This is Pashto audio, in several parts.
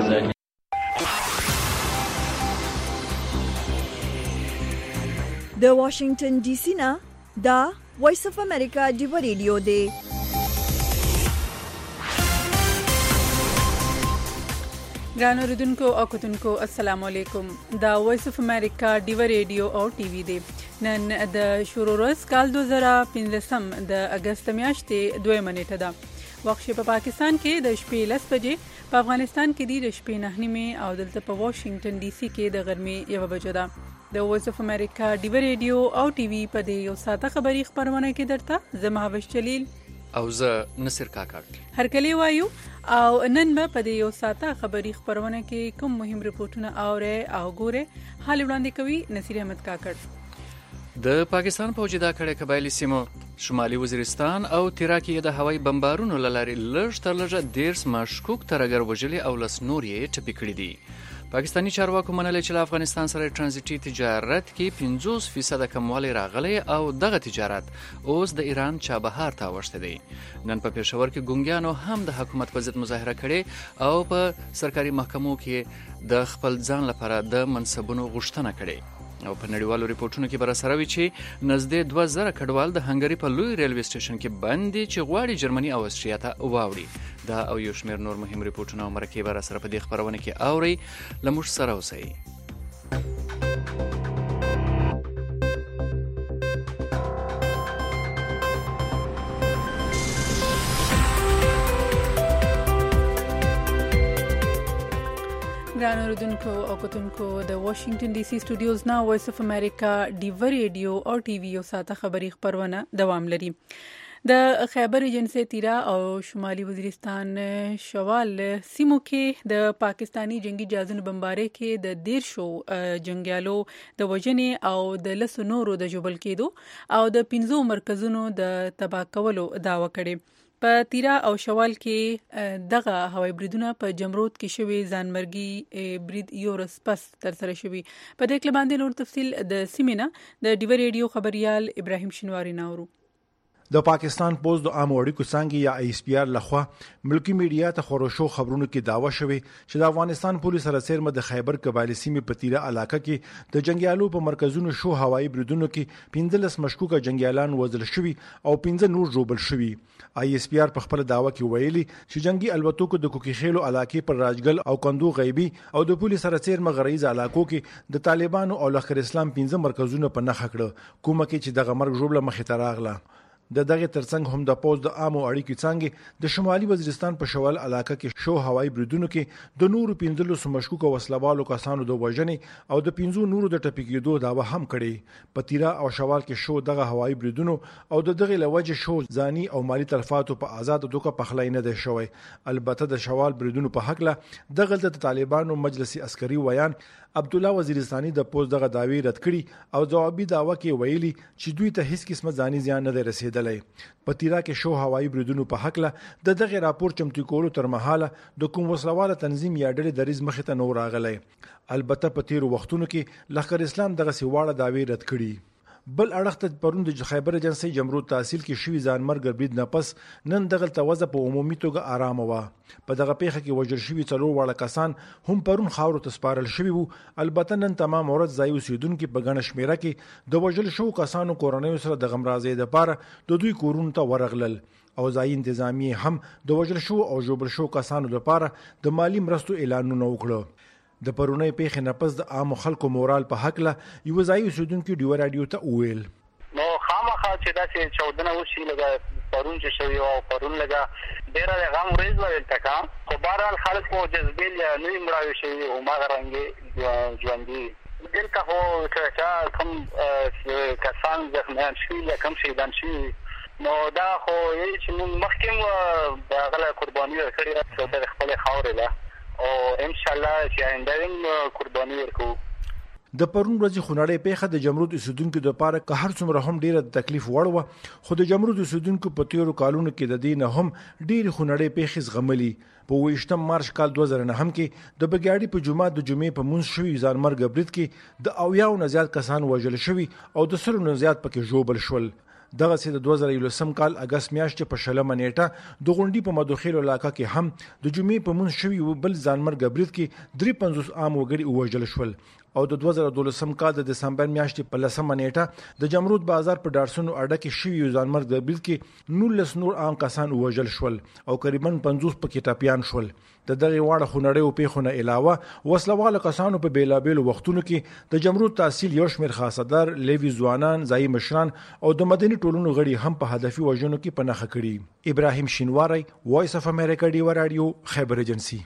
الله. د واشنگټن ډي سي نه دا وایس اف امریکا دی ریډیو دی. ګرانو اوریدونکو او کتونکو السلام علیکم. دا وایس اف امریکا دی ریډیو او ټي وي دی. نن د شروع ورځ کال 2015 د اگست میاشتې 2 نیټه ده. وخت په پاکستان کې د شپې 10 بجې، په افغانستان کې د شپې 9 او دلته په واشنگټن ډي سي کې د غرمې 1 بجې ده. د وایس اف امریکا دی ریډیو او ټي وي په دې یو ساعته خبری خبرونه کې درته زه مهوش جلیل او زه نصر کاکړ هرکلی وایو. او نن به په دې یو ساعته خبری خبرونه کې کوم مهم ریپورتونه اوري او ګوره حال وړاندې کوي نصیر احمد کاکړ. د پاکستان فوجي دا کړه قبایلی سیمو شمالي وزیرستان او تیراکی د هوایي بمبارونو لاري لږ تر لږه 13 مشکوک ترګر وجلي او لس نور یې ټپي کړي دي. پاکستانی چارواکو منلي چې له افغانستان سره ټرانزیټي تجارت کې 50% کموالی راغلی او دغه تجارت اوس د ایران چابهار ته اوښتی دی. نن په پېښور کې ګونګیانو هم د حکومت په ضد مظاهره کړې او په سرکاري محکمو کې د خپل ځان لپاره د منصبونو غوښتنه کړې. او په نړیوالو ریپورتونو کې به سره وي چې نزدې 2000 کډوال د هنګري په لوی ریلوي سټیشن کې بند دي چې غواړي جرمني او استریا ته واوړي. دا او یو شمېر نور مهم ریپورتونه او مرکې به سره په دې خبرونه کې اوري. له موږ سره اوسئ. ګرانو اوریدونکو او کتونکو د واشنگټن ډي سي سټوډیوز نه وایس اف امریکا دی ریډیو او ټي وي یو ساعته خبری خبرونه دوام لري. د خیبر ایجنسی تیرا او شمالي وزیرستان شوال سیمو کې د پاکستانی جنگي جهازونو بمباری کې د 13 جنگیالو د وژنې او د لسو نورو د جوبل کېدو او د 15 مرکزونو د تباه کولو دعوه کړې. په تیرا او شوال کې دغه هوایي بریدونه په جمرود کې شوي ځانمرګي برید یورس پس تر سره شوي. په دې کې باندې نور تفصیل د سیمینه د ډیو ریډیو خبريال ابراهیم شنواری ناورو. د پاکستان پوز د عام اړیکو څنګه یا ایس پی آر لخوا ملکی میډیا ته خورشو خبرونو کې داوا شوی چې د افغانستان پولیس سره سرمه د خیبر قبایلی سیمې په تیرا علاقه کې د جنگیالو په مرکزونو شو هوایي بریدونو کې 15 مشکوکه جنگیالان وژل شوي او 15 نور جوبل شوي. آی ایس پی آر په خپل داوا کې ویلي چې جنگي الوتکو د کوکیخیلو علاقې پر راجګل او کندو غیبی او د پولیس سره سرمه غریز علاقو کې د طالبانو او لخر اسلام 15 مرکزونه په نخ کړه، کومه کې چې دغه مرګ جوړه مخې ته راغله. د دغه ترڅنګ هم د پوز د عامو اړیکو څنګه د شمالي وزیرستان په شوال علاقه کې شو هوایي بریدونو کې د نورو 15 مشکوکو وسلوالو کسانو د وژنې او د 15 نورو د ټپي کېدو داوا هم کړې. په تیرا او شوال کې شو دغه هوایي بریدونو او دغه لوجه شو ځاني او مالی تلفاتو په آزاد دوکه پخلای نه دی شوی. البته د شوال بریدونو په حق له دغه د طالبانو مجلس عسکري ویان عبد الله وزیرستاني د پوز دغه داوی رد کړي او جوابي داوا کې ویلي چې دوی ته هیڅ قسمه ځاني زیان نه رسیدلی. په تیرا کې شو هوایي بریدونو په حق له دغه راپور چمتو کولو تر مهاله د کوم وسلواله تنظیم یا ډلې دریز مخې ته نور راغلی. البته په تیرو وختونو کې لخر اسلام دغه سیواړه داوی رد کړي. بل اړخ ته پرون د خیبر ایجنسی جمرود تحصیل کې شوی ځانمرګ برید نه پس نن دغه توزه په عمومي توګه آرام و. په دغه پیښه کې وژل شوی څلور واړه کسان هم پرون خاورو ته سپارل شوی وو. البته نن تمام ورځ ځای اوسیدونکو په غنښ شمیره کې د وژل شو کسانو کورنۍ سره د غمرازۍ لپاره د دوی کورونو ته ورغلل او ځای انتظامی هم د وژل شو او جوړ شو کسانو لپاره د مالی مرستو اعلانونه وکړو. د پرونی پیښې نه پس د عام خلکو مورال په حق له یو ځای اوسیدونکو ډیو رادیو ته ویل نو خامخا چې دا چې چودنه وشي لګا پرون چې شوی او پرون لګا ډیر غم ورېز ویل تکا خو بهرحال خلک کو جذبیل یا نوې مړاوي شي او ما غرانګي ژوندۍ دلته خو چې کوم کسان زخمیان شي یا کوم شهیدان شي نو دا خو یې چې مخکې د غلا قرباني ورکړي د خپل خاورې له او ان شاء الله چې آینده قرباني ورکو. د پرون ورځې خونړې پیښه د جمرود اوسیدونکو د پاره که هر څومره هم ډیره تکلیف وړ و خو د جمرود اوسیدونکو په تیرو کالونو کې د دین هم ډیره خونړې پیښې زغملي. په 28 مارچ کال 2009 کې د بګیاړي په جمعه د جمعې په مونږ شوی ځانمرګ برید کې د اویاو نه زیات کسان وژل شوي او د سلو نه زیات پکې جوبل شول. دغه سي د 2013 کال اگست میاشتې په شلمه نیټه د غونډي په مدوخیل علاقه کې هم د جمعې په منځ شوی بل ځانمرګ برید کې 53 عام وګړي وژل شول او د 2012 کال د دسمبر میاشتې په 10 نیټه د جمرود بازار په ډارسونو اډه کې شوی ځانمرګ برید کې 19 نور عام کسان وژل شول او تقریبا 50 پکې ټاپیان شول. د دغه واړه خونړۍ او پیښونه علاوه وسلواله کسانو په بیلابېلو وختونو کې د جمرود تحصیل یو شمېر خاصدار لیوی ځوانان ځایي مشران او د مدني ټولنو غړي هم په هدفي وژنو کې په نښه کړي. ابراهیم شینواری، وایس اف امریکا ډیو رادیو، خیبر ایجنسی.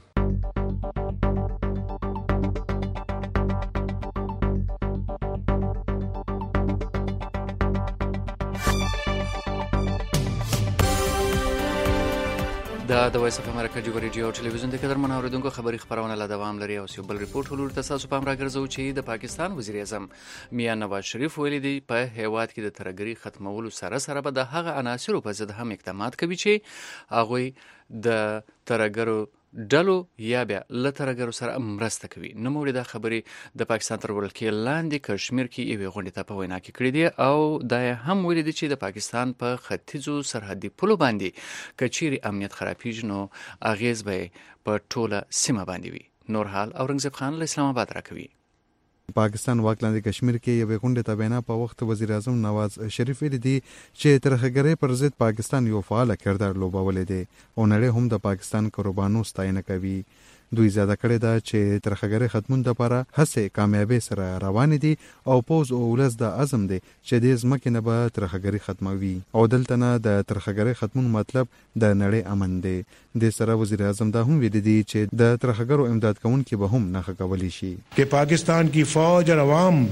د وایس اف امریکا ډیو رادیو او ټلویزیون د قدرمن اوریدونکو خبري خبرونه لا دوام لري او یو بل ریپورت ولور تاسو په امر راګرځو چې د پاکستان وزیر اعظم میاں نواز شریف ویلي دی په هیواد کې د ترهګرۍ ختمولو سره به د هغه عناصرو په ضد هم اقدامات کوي چې هغه د ترهګرو ډلو یا بیا له ترهګرو سره مرسته کوي. نوموړي دا خبرې د پاکستان تر ولکې لاندې کشمیر کې یوې غونډې ته په وینا کې کړې دي او دا هم ویلي دي چې د پاکستان په ختیځو سرحدي پولو باندې کچيري امنیت خرابېږي نو اغیز به په ټوله سیمه باندې وي. نور حال اورنګزیب خان له اسلام آباد راکوي. پاکستان واکلاندې کشمیر کې یو غونډه ته بینا په وخت وزیر اعظم نواز شریف ویلي دی چې ترهګرۍ پر ضد پاکستان یو فعال کردار لوبولې دی او نړۍ هم د پاکستان قربانو ستاینه کوي. دوی زیاته کړی دا چې ترهګرۍ ختمون لپاره هڅې کامیابی سره روان دي او پوز او ولس د عزم دی چې د ځمکې نه به ترهګرۍ ختموي او دلته نه د ترهګرۍ ختمون مطلب د نړۍ امن دی. د سره وزیر اعظم دا هم ویلي دی چې د ترهګرو امداد کوونکي به هم نه کولی شي کہ پاکستان کی فوج اور عوام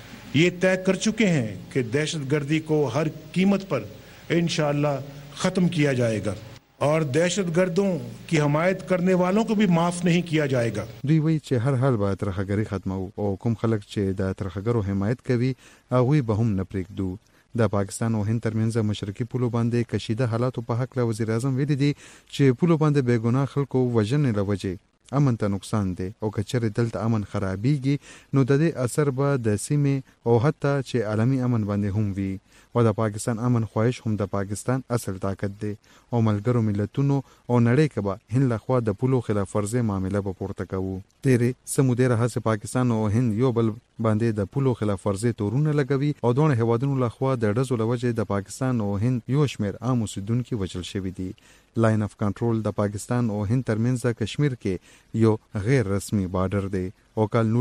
یہ طے کر چکے ہیں کہ دہشت گردی کو ہر قیمت پر انشاءاللہ ختم کیا جائے گا اور دہشت گردوں کی حمایت کرنے والوں کو بھی معاف نہیں کیا جائے گا. دوی وایي چې هر حال به ترهګرۍ ختمو او کوم خلک چې د ترهګرو حمایت کوي هغه به هم نه پرېږدو. د پاکستان او هند ترمنځ مشرقي پولو باندې کشیده حالاتو په حق له وزیر اعظم ویلي دي چې پولو باندې بېګناه خلکو وژنې لوجې امن ته نقصان دی او کچره دلته امن خرابېږي نو د دې اثر به د سیمې او حتی چې عالمي امن باندې هم وي او د پاکستان امن خواهش هم د پاکستان اصل طاقت دی او ملګرو ملتونو او نړۍ کې به هند لخوا د پولو خلاف ورزي معاملې به پورته کوو. تیرې سمودي راځي پاکستان او هند یو بل باندې د پولو خلاف ورزي تورونه لګوي او دوه هوادونو لخوا د ډزو لوجه د پاکستان او هند یو شمېر عام اوسیدونکو وژل شوی دي. لاین اف کنټرول د پاکستان او هند ترمنځ کشمیر کې یو غیر رسمي بارډر دی او کال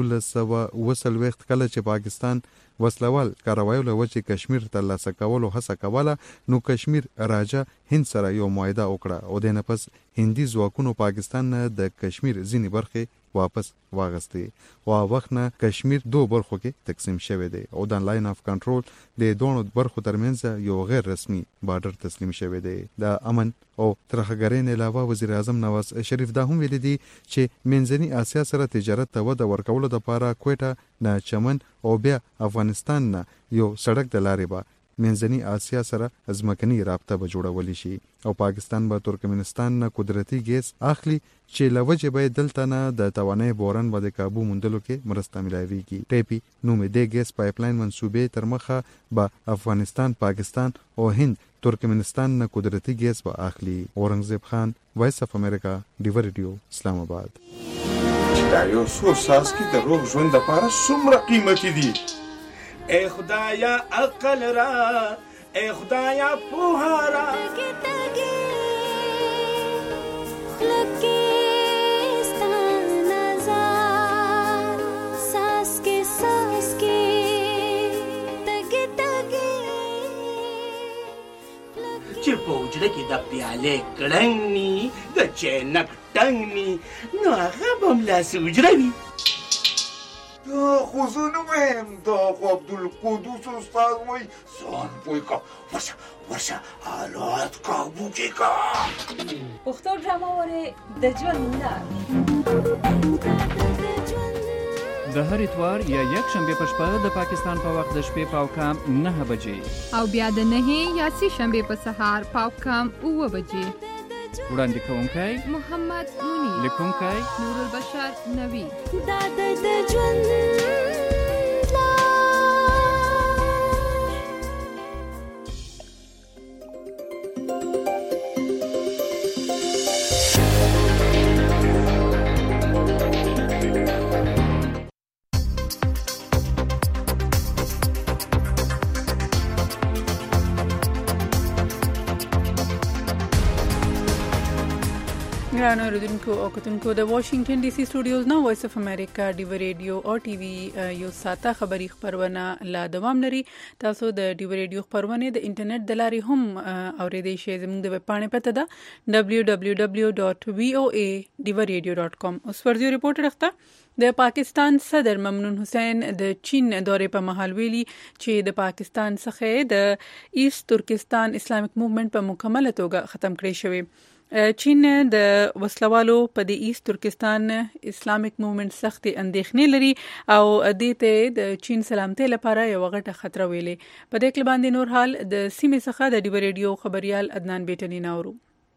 1920 کله چې پاکستان وسلوال کاروایو له وجه کشمیر ترلاسه کولو هڅه کوله نو کشمیر راجا هند سره یو معاهده وکړه او د نفس هندي ځواکونو پاکستان نه د کشمیر ځینې برخې واپس واغستې او وخت نه کشمیر دوه برخو کې تقسیم شوی دی او د لاین اف کنټرول د دوه برخو ترمنځ یو غیر رسمي بارډر تسلیم شوی دی. د امن او ترهګرۍ نه علاوه وزیر اعظم نواز شریف دا هم ویلي دي چې منځني اسیا سره تجارت ته وده ورکولو لپاره کوټه نه چمن او بیا افغانستان نه یو سړک د لارې به منځني اسیا سره ځمکني رابطه به جوړول شي او پاکستان به ترکمنستان نه قدرتي ګیس اخلي چې لوجه به دلته نه د توانای بوران باندې قابو موندلو کې مرسته ملایويږي. ټیپی نومې د ګیس پایپلاین منسوبې تر مخه به افغانستان، پاکستان او هند ترکمنستان نه قدرتي ګیس به اخلي. اورنګزیب خان، وایس اف امریکا، ډیو رادیو، اسلام آباد. دا یو څو ساس کې د روغ ژوند لپاره څومره قیمتي دي. اے خدایا عقل را، اے خدایا پوها را. چې په وجره کې د پیالې کړنګ نی د چینک ټنګ نی نو هغه به ملاسې وجره وي. دا خو زه نه وایم، دا خو عبدالقدوس استاد وایي ځان پوه که ورشه حالات کابو کې که. پښتو ډرامه وارې د ژوند لار د هر اتوار یا یک شنبه په شپه د پاکستان په وخت د شپې پاوکام 9 بجې او بیا د 9 یا سی شنبه په سهار پاوکام 9 بجې. وړاندې کوونکی محمد منیر، لیکونکی نور البشر نوی. دا د ژوند ګرانو اوریدونکو او کتونکو د واشنگټن ډي سي سټوډیوز نو وایس اف امریکا ډیو ریډیو او ټي وي یو ساته خبری خبرونه لا دوام لري. تاسو د ډیو ریډیو خبرونه د انټرنیټ د لارې هم اوریدئ شئ. زموږ د ویب پاڼې پته ده www.voa.divaradio.com. اوس ورځو ریپورټ راخته د پاکستان صدر ممنون حسین د چین دورې په مهال ویلي چې د پاکستان څخه د ایست ترکستان اسلامیک موومېنټ په مکمل توګه ختم کړی شوی. چین د وسلوالو په د ایست ترکستان اسلامیک موومېنټ سختي اندېښنې لري او دې ته د چین سلامتۍ لپاره یو غټه خطر ویلي. په دې کې باندې نور حال د سیمې څخه د ډیو ریډیو خبريال عدنان بیٹنی ناورو.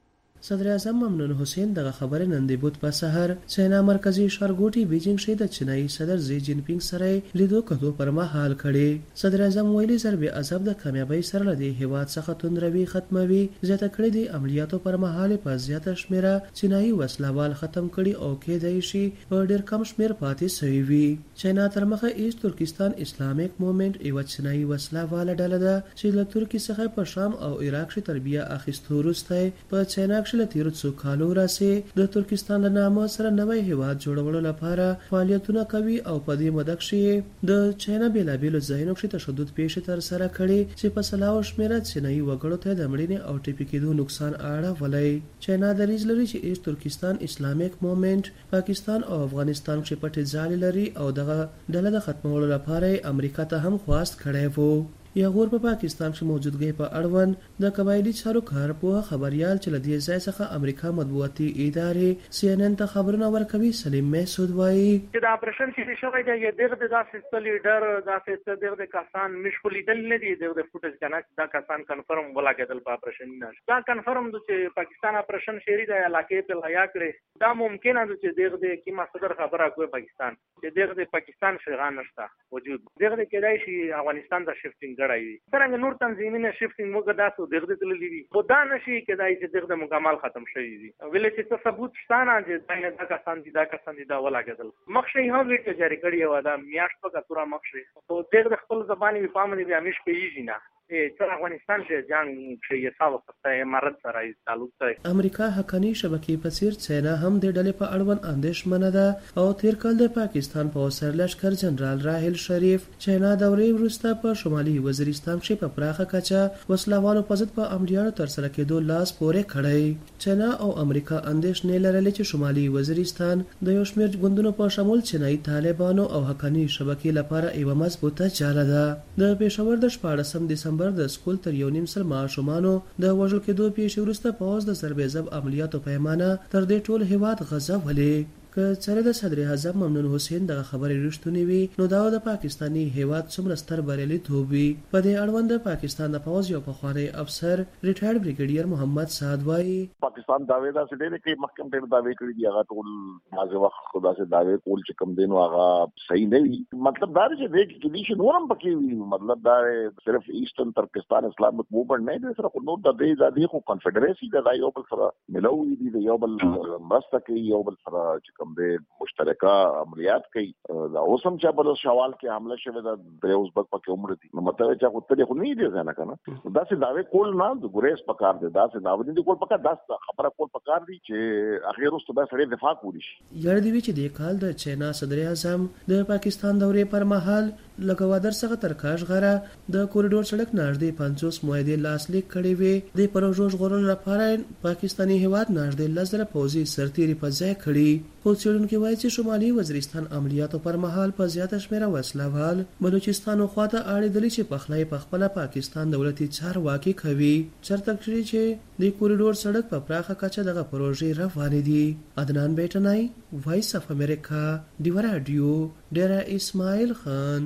صدر اعظم ممنون حسین دغه خبره نن د بود په سحر چینا مرکزی ښارګوټي بیجینګ شه د چینایي صدر زی جین پینګ سره لیدو کتو پر مهال کړي. صدر اعظم ویلي ضرب عذاب د کامیابی سره لدی هیواد څخه توندروي ختموي. زیاته کړي دي عملیاتو پر مهال په زیاته شمیره چینایي وسلوال ختم کړي او کېدای شي په ډیر کم شمیر پاتې شوی وي. چینا تر مخه ایست ترکستان اسلامیک موومېنټ یو چینایي وسلوال ډله ده چې له ترکی څخه په شام او عراق کې تربیه اخیستو وروسته په چینا له تیرو څو کالو راځي د ترکستان د نامه سره نوې هیواد جوړولو لپاره فعالیتونه کوي او په دې مدد کې د چینا بیلابیلو ځایونو کې تشدد پیښې تر سره کړي چې په سلاو شمیره چینایي وګړو ته د مړینې او ټپي کېدو نقصان اړولای. چینا دریځ لري چې ایست ترکستان اسلامیک موومېنټ پاکستان او افغانستان کې پټې ځالې لري او دغه ډله د ختمولو لپاره امریکا ته هم خواست کړی وو. یا غور په پاکستان کې موجودګي په اړوند د قبایلی چارو کارپوه خبريال چې لدی ځای څخه امریکا مطبوعاتي ادارې CNN ته خبرونه ورکوي. سلیم محسود وایي چې دا اپریشن چې شوی دی دغه د داسې لیډر داسې دغه کسان مشغولې دل لري دغه فوټیج کنه دا کسان کنفرم ولاګدل په اپریشن نه دا کنفرم د چې پاکستان اپریشن شری د علاقې په لیا کړي دا ممکن ده چې دغه کی مصدر خبره کوي پاکستان چې دغه پاکستان شغان نشته وجود دغه کېدای شي افغانستان د شفټینګ څنګه نور تنظیمونه شفټینګ موږ داسو دغه تللی دي خو دا نشي کېدای چې دغه مکمل ختم شي دي ویل چې څه ثبوت شته نه چې دا کسان دي دا ولاګدل مخشي هم ویډیو جاری کړی و دا میاشت په کتره مخشي خو دغه خپل زبانی وفامل بیا مش پیږي نه چې افغانستان چې جنگ شي حساب سره امارات سره تعلق لري. امریکا حقانی شبکې په څیر چینا هم د ډلې په اړوند اندېښمنه ده او تیر کال د پاکستان په سرلشکر جنرال راحل شریف چینا دورې وروسته په شمالي وزیرستان کې په پراخه کچه وسلوالو په ضد په عملیاتو تر سره کېدو لاس پورې کړی. چینا او امریکا اندېښنې لرلې چې شمالي وزیرستان د یو شمېر ګوندونو په شمول چینایي طالبانو او حقانی شبکې لپاره یو مضبوطه جاله ده. د پېښور د 14 دسمبر د سکول تر یو نیم سل ماشومانو د وژل کېدو پیښې وروسته پوز د ضرب ضرب عملیاتو پیمانه تر دې ټول هیواد غځولې. که چېرې د صدر اعظم ممنون حسین دغه خبرې رښتونې وي نو دا د پاکستاني هیواد څومره ستر بریالیتوب وي. په دې اړوند د پاکستان د پوز یو پخوانی افسر ریټایرډ بریګیډیر محمد سعد وایي پاکستان داوی دا سړي کې محکم ډېر داوی کړی دی هغه ټول مازه وخت خدا سے داوی کول چې کم دینو هغه صحیح نه وي. مطلب دا چې دې کې دې نورم پکې وي مطلب دا صرف ایسترن ترکستان اسلامیک موومېنټ نه دی سره نور د دې خو کنفدریسي د یو بل سره ملوي دي یو بل مرسته کوي یو بل سره کم دې مشترکه عملیات کوي. دا اوسم چې بل شوال کې حمله شوه د اوزبک پکې عمر دي نو مطلب چې خو ته خو نه دي ځنه کنه دا څه داوی کول نه د ګریس پکار دي دا څه داوی دي کول پکار دا خبره کول پکار دي چې اخیر واست به سړي دفاع کولی شي. یړ دی چې د کال د چینا صدر اعظم د پاکستان دورې پر مهال لګوادر څخه تر کاش غره د کوریډور سړک نږدې 50 معاهده لاسلیک کړي وي. د پروژو غوړل لپاره پاکستاني هیواد نږدې لزر پوزي سرتيري په ځای کړي. خو څېړونکو وایي چې شمالي وزیرستان عملیاتو پر مهال په زیاته شمیره وسلوال بلوچستان خواته اړېدلي چې پخلای په خپل پاکستان دولتي چارواکي کوي. چرته چې د کوریډور سړک په پراخه کچه دغه پروژې روانې دي. عدنان بیٹنای وایس اف امریکا ډیو رادیو ډیره اسماعیل خان.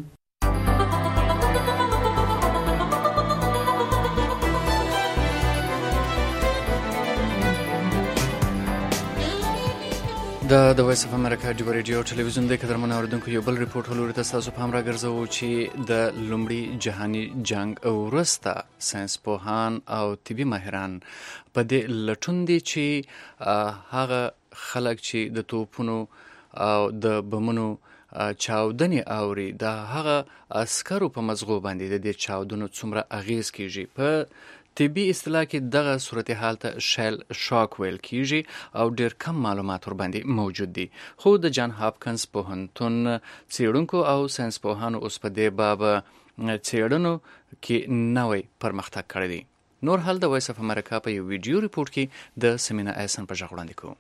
د وایس اف امریکا ډیو ریډیو ټلویزیون د قدرمن اوریدونکو یو بل ریپورت ولور ته تاسو په امر راګرځو چې د لومړي جهاني جنگ وروسته ساينس پوهان او طبي ماهران په دې لټون دي چې هغه خلک چې د توپونو او د بمونو چاودنې اوري د هغه عسکرو په مزغو باندې د دې چاودنو څومره اغیز کیږي. په طبي اصطلاح کې دغه صورتحال ته شیل شاک ویل کیږي او ډېر کم معلومات ورباندې موجود دي. خو د جان هاپکنز پوهنتون څېړونکو او ساینس پوهانو اوس په دې باب څېړنو کې نوی پرمختګ کړی دی. نور حال د وایس اف امریکا په یو ویډیو ریپورت کې د سمینا احسن په ژغ وړاندې کوو.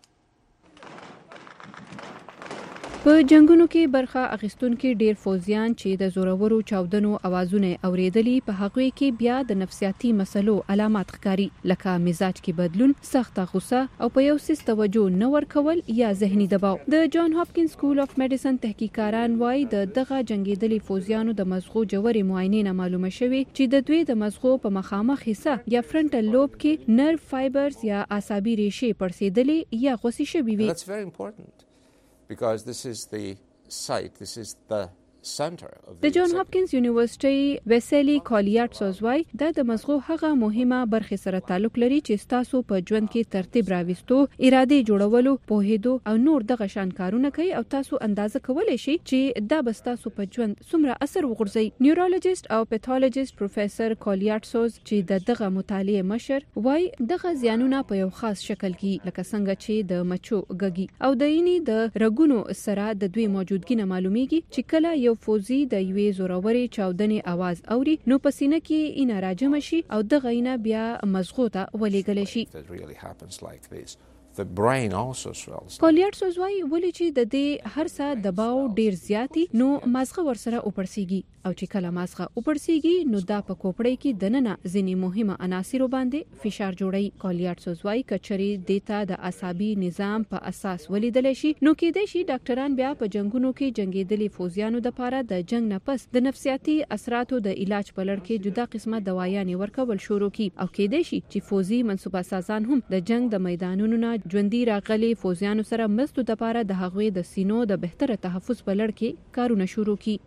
په جنگونو کې برخه اخیستونکو ډیر فوجیان چې د زورورو چاودنو اوازونه اوریدلي په هغوی کې بیا د نفسیاتي مسلو علامات ښکاري لکه مزاج کې بدلون، سخته غوسه او په یو څه توجه نه ورکول یا ذهني دباو. د جان هاپکینز سکول اف میډیسن تحقیقاتان وايي دغه جنگیدلي فوجیانو د مزغو جوړې معاینې نه معلومه شوې چې د دوی د مزغو په مخامخ حصہ یا فرنټل لوب کې نرو فایبرز یا اعصابي ریشې پړسېدلې یا غوسې شوې وي. That's very important because this is the site, this is the center of د جان هاپکینز یونیورسيټي ویسلی کالیارټس وايي د مزغو هغه مهمه برخه سره تعلق لري چې تاسو په ژوند کې ترتیب راوستو، اراده جوړولو، پوهېدو او نور دغه شان کارونه کوي او تاسو اندازه کولای شئ چې دا به تاسو په ژوند څومره اثر وغورځي. نیورولوژیست او پیتالوژیست پروفیسور کالیارټس چې دغه مطالعه مشر وايي دغه زیانونه په یو خاص شکل کې لکه څنګه چې د مچو ګګي او د عیني د رګونو سره د دوی موجودګي نه معلومیږي چې کله یو فوزي د یوې زورورې چاودنې आवाज اوري نو په سینه کې اینا راجم شي او د غینه بیا مزغو ته ولېږل شي. کالیارټس وايي ولې چې د دې هر څه دباو ډیر زیاتی نو مازغه ورسره اوپړسیږي او چې کله مازغه اوپړسیږي نو دا په کوپړې کې دننه ځینې مهمه عناصر باندې فشار جوړي. کالیارټس وايي کچري دیتا د عصبي نظام په اساس ولیدل شي نو کېدای شي ډاکټران بیا په جنگونو کې جنگیدلي فوجیانو د لپاره د جنگ نه پس د نفسیاتي اثراتو د علاج په لړ کې جدا قسمه دوايانې ورکول شروع کی او کېدای شي چې فوجي منصوبه سازان هم د جنگ د میدانونو نه ژوندۍ راغلي فوجیانو سره مرستو د لپاره د هغوی د سینو د بهتره تحفظ په لړ کې کارونه شروع کی.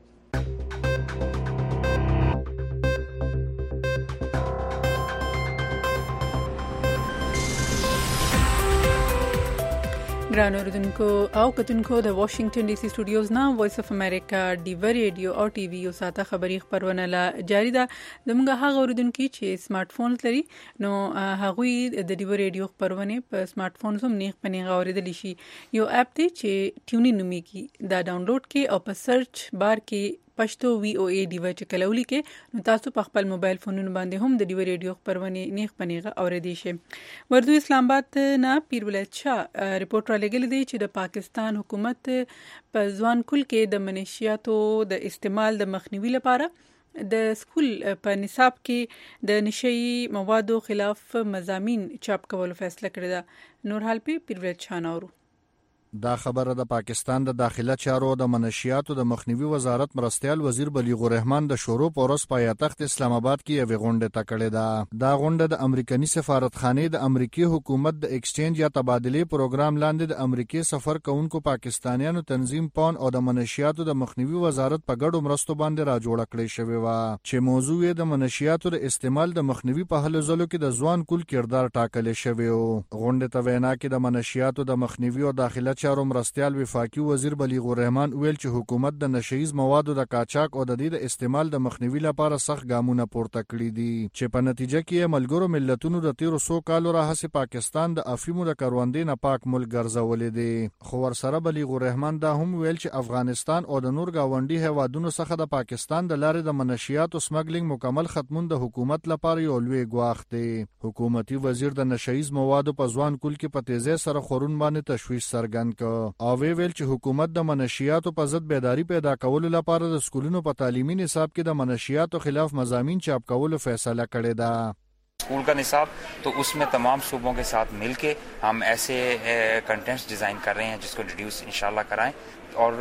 ګران اوردونکو او کتونکو د واشنگټن ډي سي سټوډیوز نه وایس اف امریکا ډیو ریډیو او ټي وی یو ساته خبري خبرونه لا جاری ده. زموږ هغه اوردونکو چې سمارټ فون لري نو هغوی د ډیو ریډیو خبرونه په سمارټ فون هم نیغ پنیغه اوریدلی شي. یو اپ دی چې ټیونی نومیږي دا ډاونلوډ کې او په سرچ بار کې پښتو وی او ای ډیو چې کلولي کې نو تاسو په خپل موبایل فونونو باندې هم د ډیو ریډیو خبرونه نیغ پنیغه اوریدي شي. وردو اسلام آباد نه پیر ولایت شاه ریپورت را لګل دی چې د پاکستان حکومت په ځوان کل کې د منشیاتو د استعمال د مخنیوي لپاره د سکول په نصاب کې د نشئی موادو خلاف مضامین چاپ کولو فیصله کړې ده. نور حال پیر ولایت شاه نورو دا خبره د پاکستان د داخله چارو د منشیاتو د مخنیوي وزارت مرستیال وزیر بلیغ الرحمن د شروع پورس پایتخت اسلام آباد کې یو غونډه تکړه ده. دا غونډه د امریکایي سفارتخانه د امریکای حکومت د ایکسچینج یا تبادله پروګرام لاندې د امریکای سفر کوونکو پاکستانیانو تنظیم پون او د منشیاتو د مخنیوي وزارت په ګډو مرستو باندې را جوړ کړی شوی و چې موضوع یې د منشیاتو د استعمال د مخنیوي په هلو ځلو کې د ځوان کل کردار ټاکل شوی و. غونډه ته وینا کې د منشیاتو د مخنیوي او داخله چارو مرستیال وفاقي وزیر بلیغ الرحمن ویل چې حکومت د نشئیز موادو د قاچاق او د دې د استعمال د مخنیوي لپاره سخت ګامونه پورته کړی دي چې په نتیجه کې ملګرو ملتونو د 1300 کالو راهیسې پاکستان د افیمو د کاروندې نه پاک ملک ګرځولې دي. خو ورسره بلیغ الرحمن دا هم ویل چې افغانستان او د نور گاونډي هیوادونو څخه د پاکستان د لارې د منشیاتو سمګلینګ مکمل ختمون د حکومت لپاره یو لوی ګواښ دی. حکومتي وزیر د نشئیز موادو په ځوان کل کې په تیزی سره خورون باندې تشویش څرګند کړ او ویل چې حکومت د منشیاتو په ضد بیداری پیدا کولو لپاره د سکولونو په تعلیمي نصاب کې د منشیاتو خلاف مضامین چاپ کولو فیصله کړې ده. स्कूल का निसाब तो उसमें तमाम सूबों के साथ मिलके हम ऐसे कंटेंट्स डिज़ाइन कर रहे हैं जिसको रिड्यूस इंशाल्लाह कराएं और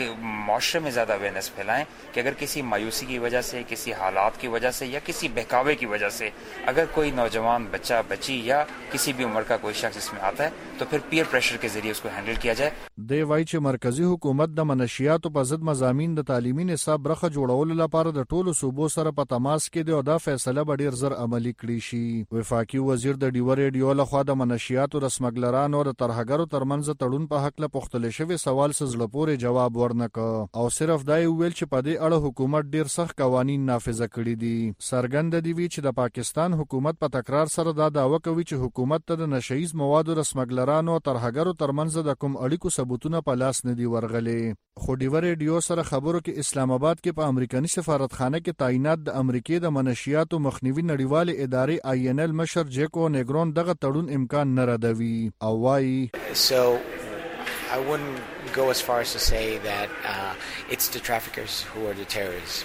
माशरे में ज़्यादा अवेयरनेस फैलाएं कि अगर किसी मायूसी की वजह से, किसी हालात की वजह से या किसी बहकावे की वजह से अगर कोई नौजवान बच्चा बच्ची या किसी भी उम्र का कोई शख्स इसमें आता है तो फिर पीयर प्रेशर के जरिए उसको हैंडल किया जाए. دی وایي چې مرکزی حکومت د منشیاتو په ضد مضامین د تعلیمي نصاب برخه جوړولو لپاره د ټولو صوبو سره په تماس کې دی او دا فیصله به ډیر زر عملي کړي شي. شي. وفاقي وزیر د ډیو ریډیو لخوا د منشیاتو د سمګلرانو د ترهګرو ترمنځ تړون په حق له پوښتل شوی سوال سره پورې جواب ورنک او صرف دا ویل چې په دې اړه حکومت ډیر سخت قوانين نافذ کړي دي. سرګند دی وی چې د پاکستان حکومت په تکرار سره دا دعوه کوي چې حکومت ته د نشئیز موادو د سمګلرانو ترهګرو ترمنځ د کوم اړیکو ثبوتونه په لاس نه دی ورغلي. خو ډیو ریډیو سره خبرو کې اسلام آباد کې په امریکایي سفارتخانه کې تعینات د امریکای د منشیاتو مخنیوي نړیوال ادارې INL مشر جیکو نیګرون دغه تړون امکان نه ردوي او وايي I wouldn't go as far as to say that it's the traffickers who are the terrorists,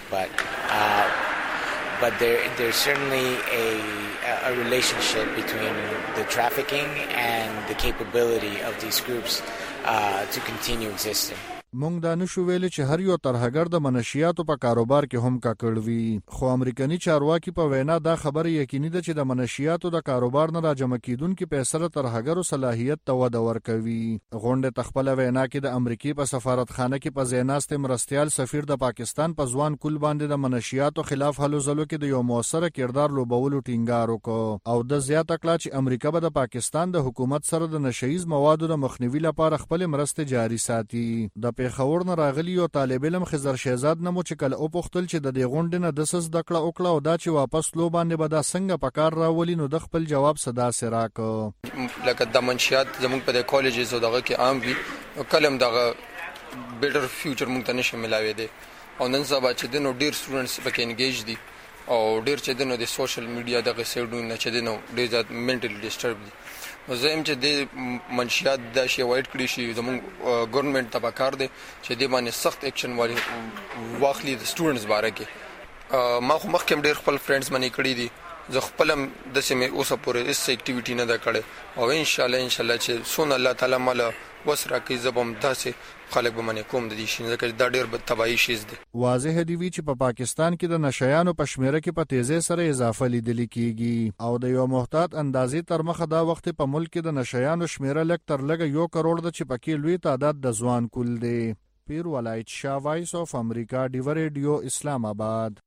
but there's certainly a relationship between the trafficking and the capability of these groups to continue existing. مونږ دا نشو ویلي چې هر یو ترهګر د منشیاتو په کاروبار کې هم کاکړ وي، خو امریکایي چارواکي په وینا دا خبره یقیني ده چې د منشیاتو د کاروبار نه راجمع کیدونکو پیسې ترهګرو صلاحیت ته وده ورکوي. غونډه تخپل وینا کې د امریکای په سفارتخانه کې په زیناست مرستيال سفیر د پاکستان په ځوان کول باندې د منشیاتو خلاف هلو ځلو کې د یو موثره کردار لوبولو ټینګار وکړ او د زیاته کړه چې امریکا به د پاکستان د حکومت سره د نشئیز موادو د مخنیوي لپاره خپل مرسته جاري ساتي. د پیښور نه راغلی یو طالب علم خضر شهزاد نمو چې کله او پختل چې د دې غونډې نه د سس دکړه وکړه او دا چې واپس لو باندې به دا څنګه پکار راولي نو د خپل جواب صدا سراک لکه د منشیات زموږ په کالجز او دغه کې عام وي کلم دغه بیټر فیوچر مونږ ته نشي ملاوي دي او نن سبا چې د نو ډیر سټوډنټس پکې انګیج دي او ډیر چې د نو د سوشل میډیا دغه سیډونه چې د نو ډیر ځات منټلی ډیسټرب دي. زم چې د منشیات د شی وایټ کړی شي زموږ ګورنمنت ته کار دی چې د باندې سخت اکشن واخلي د سټوډنټس باره کې. ما خو مخکې ډیر خپل فرندز باندې کړی دي زه خپلم د سیمه اوسه پورې اس اکټیویټی نه دا کړې او ان شاء الله چې سون الله تعالی مال وسره کې زبم داسې خلک به منې کوم د دې شي ځکه دا ډېر بد تباہي شیز دی. واضح دی وی چې په پاکستان کې د نشایانو په شمیره کې په تیزی سره اضافه لیدل کیږي او د یو محتاط اندازې تر مخه دا وخت په ملک کې د نشایانو شمیره لک تر لګ 1 کروڑ د چې پکې لوی تعداد د ځوان کول دی. پیر ولایت شاه وایس اف امریکا ډیو ریډیو اسلام آباد.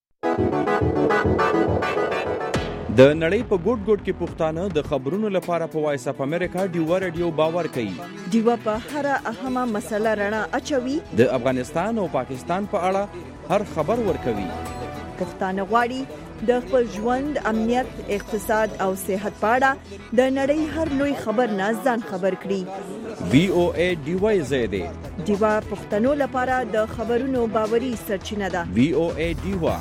د نړۍ په ګوټ ګوټ کې پښتانه د خبرونو لپاره په وایس اف امریکا ډیو ریډیو باور کوي. ډیو په هر اهمه مسله رڼا اچوي. د افغانستان او پاکستان په اړه هر خبر ورکوي. پښتانه غواړي د خپل ژوند امنیت اقتصاد او صحت په اړه د نړۍ هر لوی خبر نه ځان خبر کړي. VOA ډیو زیاده ډیو پښتنو لپاره د خبرونو باوري سرچینه ده. VOA ډیو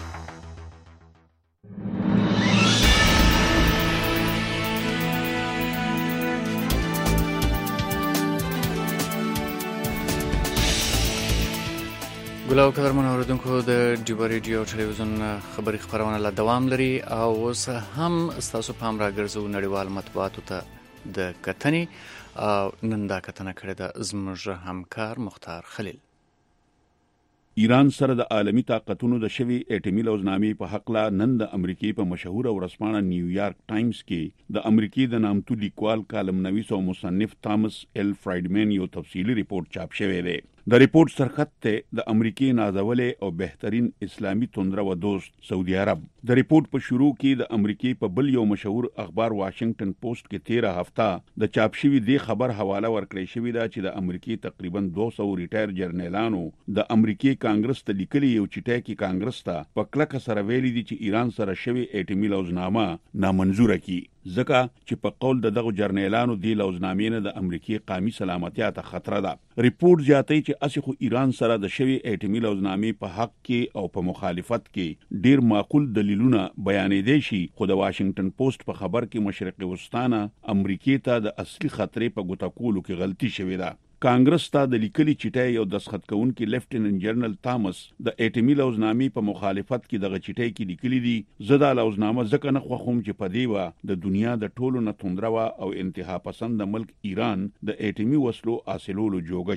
ګلو قدرمن اوریدونکو د ډیو ریډیو ټلویزیون خبری خبرونه لا دوام لري او اوس هم تاسو په امر راګرځو نړیوال مطبوعاتو ته د کتنې نن دا کتنه کړې ده زموږ همکار مختار خلیل. ایران سره د عالمی طاقتونو د شوی اټمی لوزنامې په حق لا نن د امریکای په مشهور ورځپاڼه نیویارک ټایمز کې د امریکای د نامتو لیکوال کالم نویس او مصنف تامس ال فرایډمن یو تفصیلی ریپورت چاپ شوی دی. د ریپورت سرخط ته د امریکای نازولې او بهترین اسلامي توندره و دوست سعودي عرب. د ریپورت په شروع کې د امریکای په بل یو مشهور اخبار واشنگټن پوسټ کې 13 هفته د چاپ شوی دی خبر حواله ورکړی شوی دا چې د امریکای تقریبا 200 ریټایر جرنیلانو د امریکای کانګرس ته لیکلي یو چټای کې کانګرس ته په کلکه سره ویلي دي چې ایران سره شوی اټمی لوزنامه نامنظوره کړي ځکه چې په قول د دغه جرنیلانو دی لوزنامې نه د امریکای قومي سلامتیا ته خطر ده. ریپورت زیاتوي چې اسی خو ایران سره د شوی اټمی لوزنامې په حق کې او په مخالفت کې ډیر معقول دلیلونه بیانې دي شي خو د واشنگټن پوسټ په خبر کې مشرقي وسطانه امریکای ته د اصلي خطرې په ګوته کولو کې غلطي شوې ده. کانګرس ته د لیکلي چټای یو دسخط کوونکي لیفټیننټ جنرال تامس د اټمی لوزنامې په مخالفت کې دغه چټای کې لیکلي دي زدا لوزنامه ځکه نه خوښوم چې په دی و د دنیا د ټولو نه توندروا او انتها پسند ملک ایران د اټمی وسلو حاصلولو جوګه شي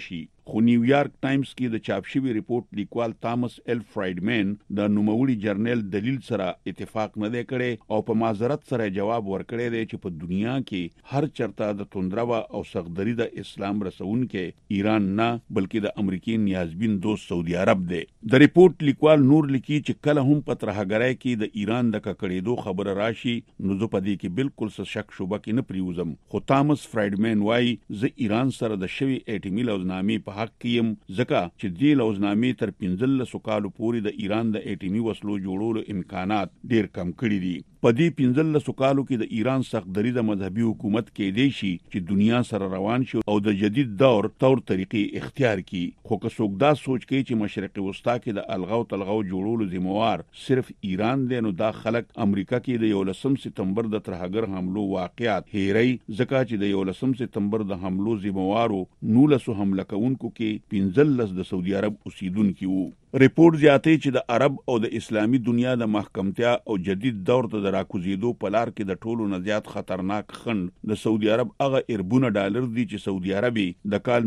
خو نیویارک ټایمز کې د چاپ شوی ریپورت لیکوال تامس ال فرایډمن د نوموړي جرنل دلیل سره اتفاق نه دی کړی او په معذرت سره جواب ورکړی دی چې په دنیا کې هر چرته د توندرو او سغدري د اسلام رسونکې ایران نه بلکې د امریکای نیازبین دوست سعودي عرب دی. د ریپورت لیکوال نور لیکي چې کله هم په ترهګرۍ کې د ایران د ککړېدو خبره راشي نو زه په دې کې بالکل څه شک شوبه کې نه پریوزم. خو تامس فرایډمن وایي زه ایران سره د شوی اټومي لوزنامې په حق کې يم ځکه چې دې لوزنامې تر 15 کالو پورې د ایران د اټومي وسلو جوړولو امکانات ډیر کم کړي دي. په دې 15 کالو کې د ایران سختدري د مذهبي حکومت کې دی شي چې دنیا سره روان شي او د جدید دور تور طریقې اختیار کړي. خو که څوک دا سوچ کوي چې مشرق وسطا کې د الغاو تلغاو جوړولو ذمہوار صرف ایران دی نو دا خلک امریکا کې د 11 سپتمبر د ترهګر حملو واقعات هېري ځکه چې د 11 سپتمبر د حملو ذمہوارو 19 حمله کوونکو کې 15 د سعودي عرب اوسیدونکو وو. ریپورت زیاتې چې د عرب او د اسلامي دنیا د محکمتیا او جدید دور ته د راکوزیدو په لار کې د ټولو نه زیات خطرناک خند د سعودي عرب هغه اربونه ډالر دي چې سعودي عرب د کال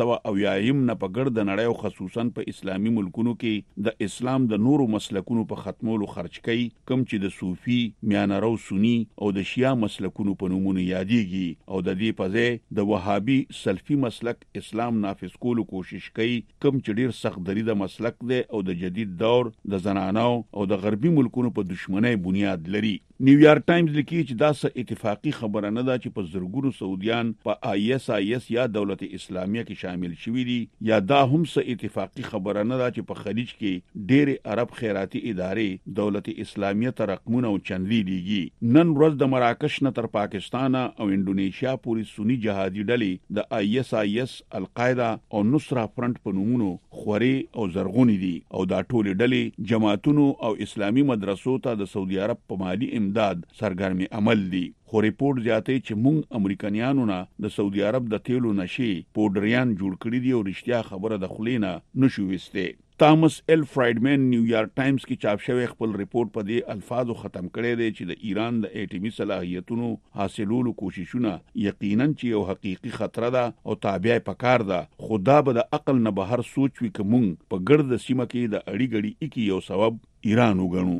1900 نه په ګرد نړۍ او خصوصا په اسلامي ملکونو کې د اسلام د نورو مسلکونو په ختمولو خرج کوي کم چې د صوفي میانرو سنی او د شیعه مسلکونو په نومونو یادېږي او د دې په ځای د وهابي سلفي مسلک اسلام نافذ کولو کوشش کوي کم چې ډیر سخت دری د مسلک او د جدید دور د زنانو او د غربي ملکونو په دشمنۍ بنیاد لري. نیویارک ټایمز لیکي چې دا څه اتفاقی خبره نه ده چې په زرګونو سعودیان په ISIS یا دولت اسلامیه کې شامل شوي دي یا دا هم څه اتفاقی خبره نه ده چې په خلیج کې ډېر عرب خیراتي ادارې دولت اسلامیه ته رقمونه او چندې دیږي. نن ورځ د مراکش نه تر پاکستان او انډونیشیا پورې سنی جهادي ډلې د ISIS القاعده او نصره فرنٹ په نومونو خوري او زرغونی دي او دا ټول ډلې جماعتونو او اسلامی مدرسو ته د سعودي عرب په مالی امداد سرګرمي عمل دي. خو ریپورت زیاتې چې مونږ امریکایانو نه د سعودي عرب د تیلو نشي پودریان جوړ کړی دي او رښتیا خبره د خلینا نشو وسته. تامس ال فرایډمن نیویارک ټایمز کې چاپ شوی خپل ریپورت په دې الفاظو ختم کړی دی چې د ایران د اټومي صلاحیتونو حاصلولو کوششونه یقینا چې یو حقيقي خطر ده او تابع پکار ده. خدا به د عقل نه بهر سوچ وي کوم په ګرد سیمه کې د اړي غړي اکی یو سبب ایران وګڼو.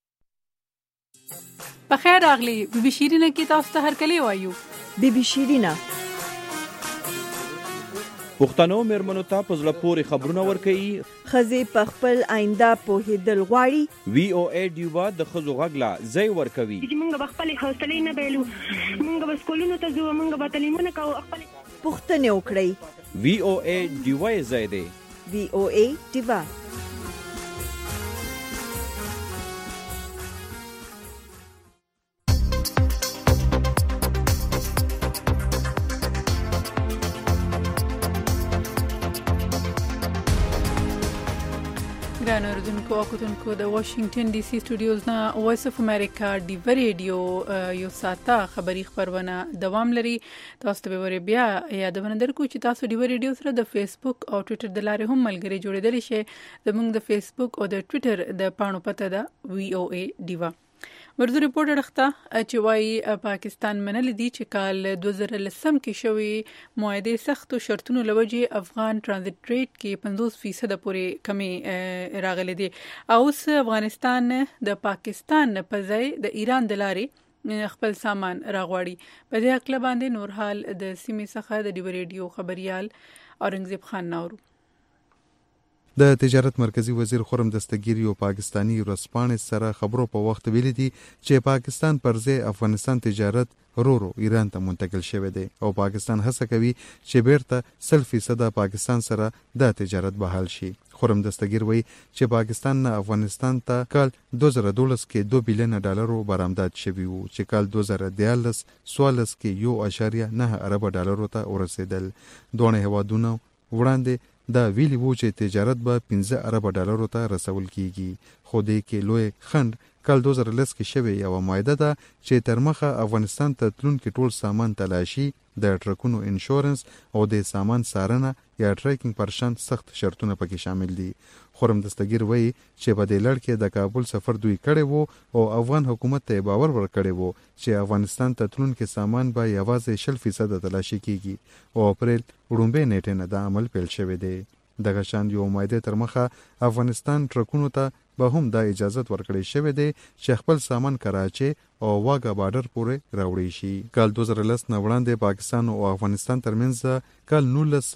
په خیر راغلی بي بي شیرینه کې تاسو ته هر کلی وایو. بي بي شیرینه پښتنو مېرمنو ته په زړه پورې خبرونه ورکوي. ښځې په خپل آینده پوهېدل غواړي. VOA ډیوا د ښځو غږ لا ځای ورکوي. موږ به خپلې حوصلې نه بایلو، موږ به سکولونو ته ځو، موږ به تعلیمونه کوو، خپلې پوښتنې وکړئ. VOA ډیوا یې ځای دی. VOA ډیوا. ګران اوریدونکو او کتونکو د واشنگټن ډي سي سټوډیوز نه وایس اف امریکا ډیو ریډیو یو ساته خبری خبرونه دوام لري. تاسو ته به بیا یادونه درکو چې تاسو ډیو ریډیو سره د فیسبوک او ټوئیټر د لارې هم ملګري جوړیدلی شئ. زموږ د فیسبوک او د ټوئیټر د پاڼو پته ده VOA ډیوا. ورته ریپورت راخته چې وايي پاکستان منل دي چې کال 2010 کې شوی معاهده سختو شرطونو لوجه افغان ترانزیت ریټ کې 50% پورې کمی راغلي دي. اوس افغانستان د پاکستان په ځای د ایران د لارې خپل سامان راغواړي. په دې اکل باندې نور حال د سیمې څخه د ډیو ریډیو خبريال اورنګزیب خان نورو. د تجارت مرکزی وزیر خرم دستگیری او پاکستانی ورسپانې سره خبرو په وخت ویلي دي چې پاکستان پر ځای افغانستان تجارت رورو ایران ته منتقل شوی دی او پاکستان هڅه کوي چې بیرته 100% پاکستان سره د تجارت بحال شي. خرم دستگیر وایي چې پاکستان نه افغانستان ته کال 2012 کې 2 بلین ډالرو برآمدات شوي وو چې کال 2014 کې 1.9 ارب ډالرو ته ورسېدل. دوه هیوادونه وړاندې دا ویلی وو چې تجارت به 15 ارب ډالرو ته رسول کیږي. خو دې کې لوی خند کال 2010 کې شوی یو معاهده ده چې تر مخه افغانستان ته تلونکي ټول سامان تلاشي د ټرکونو انشورنس او د سامان څارنه یا ټریکینګ پر شان سخت شرطونه پکې شامل دي. خرم دستگیر وایي چې په دې لړ کې د کابل سفر دوی کړی وو او افغان حکومت ته باور ورکړی وو چې افغانستان ته تلونکي سامان به یوازې 60% تلاشي کیږي او اپریل وړاندې نیټه نه د عمل پیل شوی دی. دغه شان یو مایده تر مخه افغانستان ټرکونو ته به هم د اجازه ورکړی شوی دی چې خپل سامان کراچي او واګا بارډر پورې راوړي شي. کال 2010 نه وړاندې پاکستان او افغانستان ترمنځ کال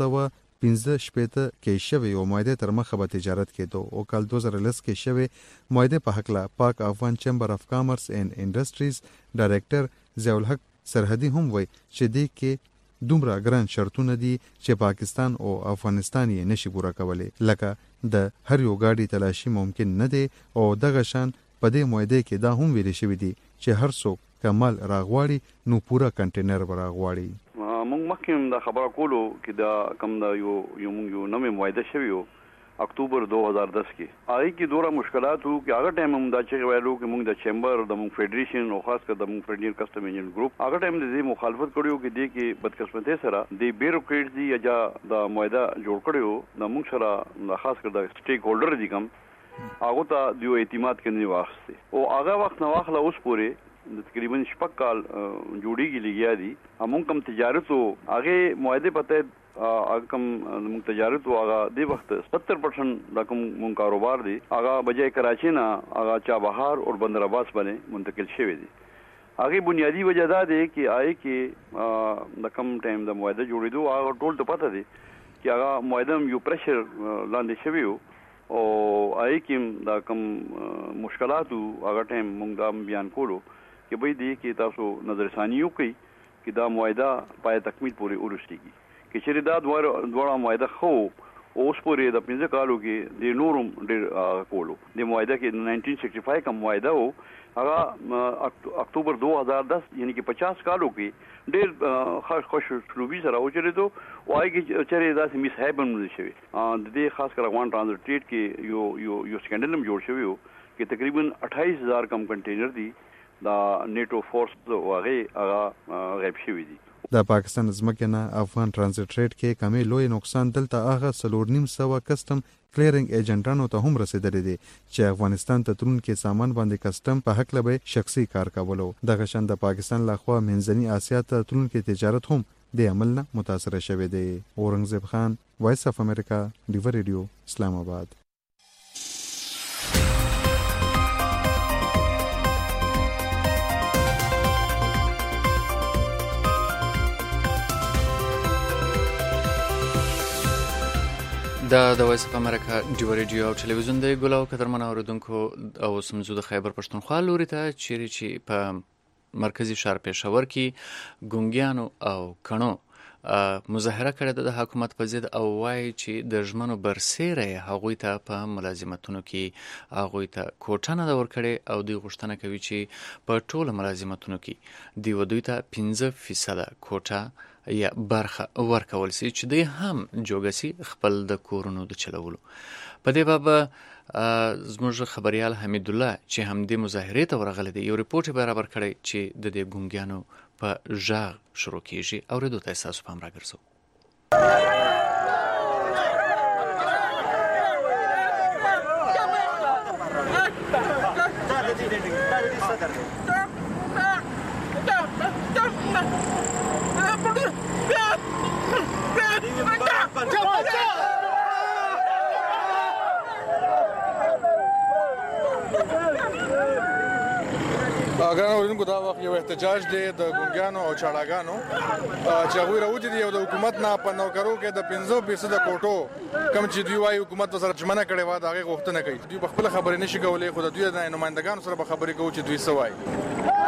1915 کې شوی یو مایده تر مخه به تجارت کېدو او کال 2010 کې شوی مایده په حق لا پاک افغان چیمبر اف کامرس اینڈ انډستریز ډایریکټر ضیاء الحق سرحدي هم وایي چې دې کې دومره ګران شرطونه دي چې پاکستان او افغانستان یې نشي پوره کولی، لکه د هر یو گاډي تلاشي ممکن نه دی او دغه شان په دې موعده کې دا هم ویل شوی دی چې هر څوک کمال راغواړي نو پوره کنټینر راغواړي. موږ مخکې د خبره کولو کې دا کم دا یو نوې موعده شوی و اکتوبر 2010 کې هغه کې دوره مشکلات وو چې هغه ټایم هم دا چې ویلو چې موږ د چیمبر د موږ فیډریشن او خاص کر د موږ فیډرل کسٹم انجن ګروپ هغه ټایم د دې مخالفت کړیو چې د کې بدقسمتۍ سره د بیوروکریټ دی یا د موعده جوړ کړیو د موږ سره خاص کر د سټیک هولډر دي کوم هغه ته د اعتماد کې نه واخستي او هغه وخت نو واخله اوس پورې تقریبا شپږ کال جوړیږي لګیا دي موږ کوم تجارت او هغه موعده پته کم موږ تجارت او هغه د وخت 70% د کوم کاروبار دی هغه بجای کراچي نه هغه چابهار او بندر عباس باندې منتقل شوی دی. هغه بنیادی وجہ دا دی چې آی کې د کم ټایم د موعده جوړېدو هغه ټول ته پته دی چې هغه موعده یو پریشر لاندې شوی او آی کې د کم مشکلات هغه ټایم موږ دا بیان کولو چې به دې کې تاسو نظر ثانی وکړئ چې دا موعده پای تکمیل پورې ورسیږي. کې چې دا دوه موعده خو اوس پورې د 15 کالو کې د نورم ډېر کولو د موعده کې 1965 کوم موعده وو هغه اکتوبر 2010 یعنی کې 50 کالو کې ډېر خوش شلوبي سره وچریدو وایي چې چېرې دا سیمه صاحب هم شوی د دې خاص کر افغان ټرانزیټ کې یو سکینډل هم جوړ شوی چې تقریبا 28000 کم کنټینر دي دا نیټو فورس هغه غیب شوی دي. د پاکستان ځمکې نه افغان ټرانزیټ ریټ کې کمی لوی نقصان دلته هغه 4.5 کسٹم کلیرینګ ایجنټانو ته هم رسیدلی دی چې افغانستان ته ترونکي سامان باندې کسٹم په حق لبه شخصي کار کولو. دغه شان د پاکستان لخوا منځني اسیا ته ترونکي تجارت هم د عمل نه متاثر شوی دی. اورنګزیب خان، وایس اف امریکا، ډیور ریډیو، اسلام آباد. د وایس اف امریکا ډیو ریډیو او ټلویزیون دی ګلاو قدرمن اوریدونکو او سمزو د خیبر پښتونخوا لوري ته چیرې چې په مرکزی ښار پېښور کې ګونګیانو او کڼو مظاهره کړې د حکومت په ضد او وایي چې د ژمنو برسېره هغوی ته په ملازمتونو کې هغوی ته کوټه نه ده ورکړې او دوی غوښتنه کوي چې په ټولو ملازمتونو کې دوی ته 15% کوټه یا برخه ورکول سي چې دوی هم جوګسي خپل د کورونو د چلولو. په دې باب زموږ خبريال حمید الله چې هم د مظاهرې ته ورغلی دی یو ریپورت برابر کړی چې د دې ګونګیانو په ژغ شروع کیږي او ردو ته اساس پام راګرځو. ګرانو اوریدونکو دا وخت یو احتجاج دی د ګونګیانو او چاړاګانو چې هغوی راوځي دي او د حکومت نه په نوکرو کې د 15% کوټو کم چې دوی وايي حکومت سره ژمنه کړې وه د هغې غوښتنه کوي. دوی په خپله خبرې نشي کولی خو د دوی د نمایندګانو سره به خبرې کوو چې دوی څه وایي.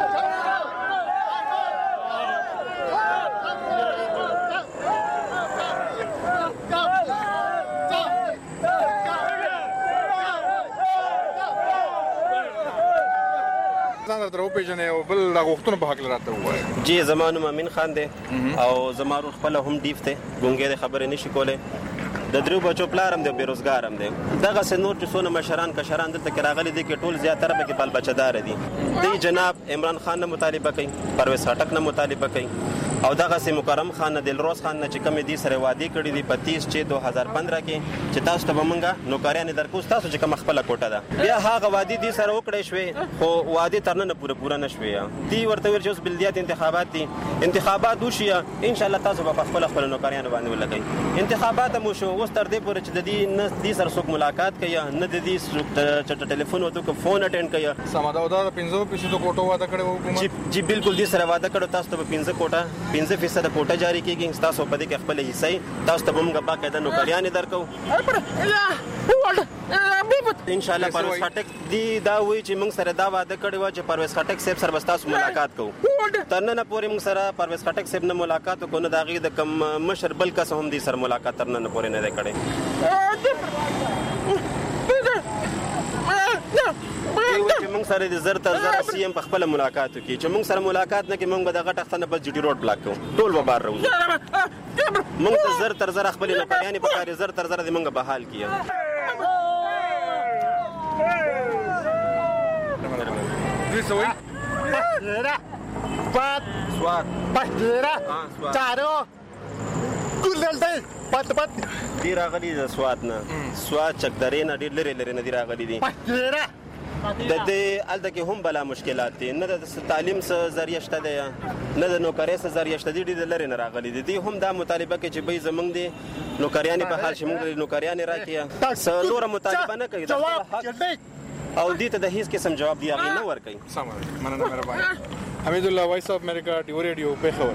جی زما نوم امین خان دی او زما ورور خپل هم ډیف دی ګونګی دی خبرې نشي کولی د درو بچو پلار هم دی بیروزګار هم دی دغسې نور چې څونه مشران کشران دلته کې راغلي دي کې ټول زیاتره پکې بال بچه‌داره دي. دوی جناب عمران خان نه مطالبه کوي، پرویز خټک نه مطالبه کوي، او دغه سي مکرم خان دلروز خان چې کوم دي سره وعده کړی دی په 30 چې 2015 کې چې تاسو ته مونږه نوکریان درکو تاسو چې کوم خپل کوټه ده بیا هغه وعده دي سره وکړې شوې خو وعده ترنه پوره نشوي دی ورته ور چې بلدیات انتخابات دي انتخابات وشي ان شاء الله تاسو په خپل نوکریان باندې ولګي انتخابات مو شو اوس تر دې پورې چې د دې نه دي سره څوک ملاقات کوي نه د دې څوک ټلیفون وته کو فون اټینډ کوي سمادا ودا 15% کوټه وعده کړو حکومت جی بالکل دې سره وعده کړو تاسو ته 15% کوټه جاری کیږي تاسو په دې کې خپل حصہ تاسو ته موږ باقاعده نوکریان درکو ان شاء الله پرویز خټک دی دا وی چې موږ سره دا وعده کړی و چې پرویز خټک صاحب سره تاسو ملاقات کوو ترنه نه پورې موږ سره پرویز خټک صاحب نه ملاقات کو نه داغي د کم مشر بل کس هم دي سره ملاقات ترنه نه پورې نه کړي چې موږ سره د زر تر زر سی ام په خپل ملاقات کوي چې موږ سره ملاقات نه کوي موږ د غټ ختنه بس جټي روډ بلاک کوو ټول به بار راوځو موږ ته زر تر زر خپل نوکریان په کار زر تر زر د موږ بحال کیه Pat, swat, patera, charo, kulelde, pat. دی راغلی د سوات نه سوات چکدرې نه ډېر لري نه دی راغلی دی patera. د دې الته کې هم بلا مشکلات دي نه د تعلیم څخه ذریعہ شته دی نه د نوکری څخه ذریعہ شته دي د لری نه راغلي دي هم دا مطالبه کوي چې به زمونږ دي نوکریان په حال چې موږ نوکریان راکړي څلور مطالبه نه کوي او دې ته د هیڅ قسم جواب دی هغه نه ورکړي سم مننه مهرباني حمید الله وایس اف امریکا ډیو ریډیو په خبر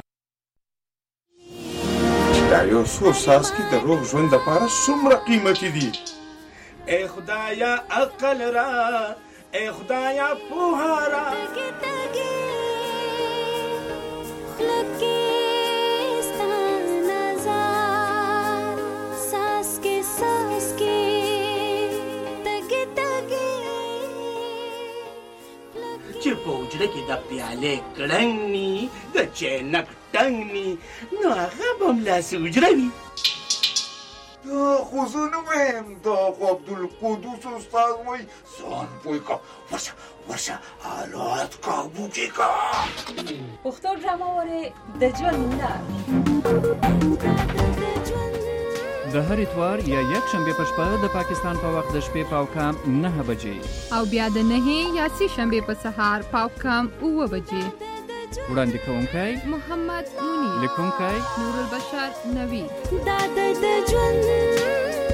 دا یو څو ساس کې د روغ ژوند لپاره څومره قیمتي دي اے خدایا عقل را اے خدایا پوهارا چې په وجره کې د پیالې کړنګ ني د چینک ټنګ ني نو هغه به ملاسې وجره وي دا خو زه نه وایم دا خو عبدالقدوس استاد وایي ځان پوه که ورشه حالات کابو کې که پښتو ډرامه وره د ژوند لار د هر اتوار یا یک شنبه په شپه د پاکستان په وخت د شپې پاوکام 9 بجې او بیا د 9 یا سي شنبه په سهار پاوکام 9 بجې وړاندې کوونکی محمد مونی لیکونکی نور البشر نوی دا د ژوند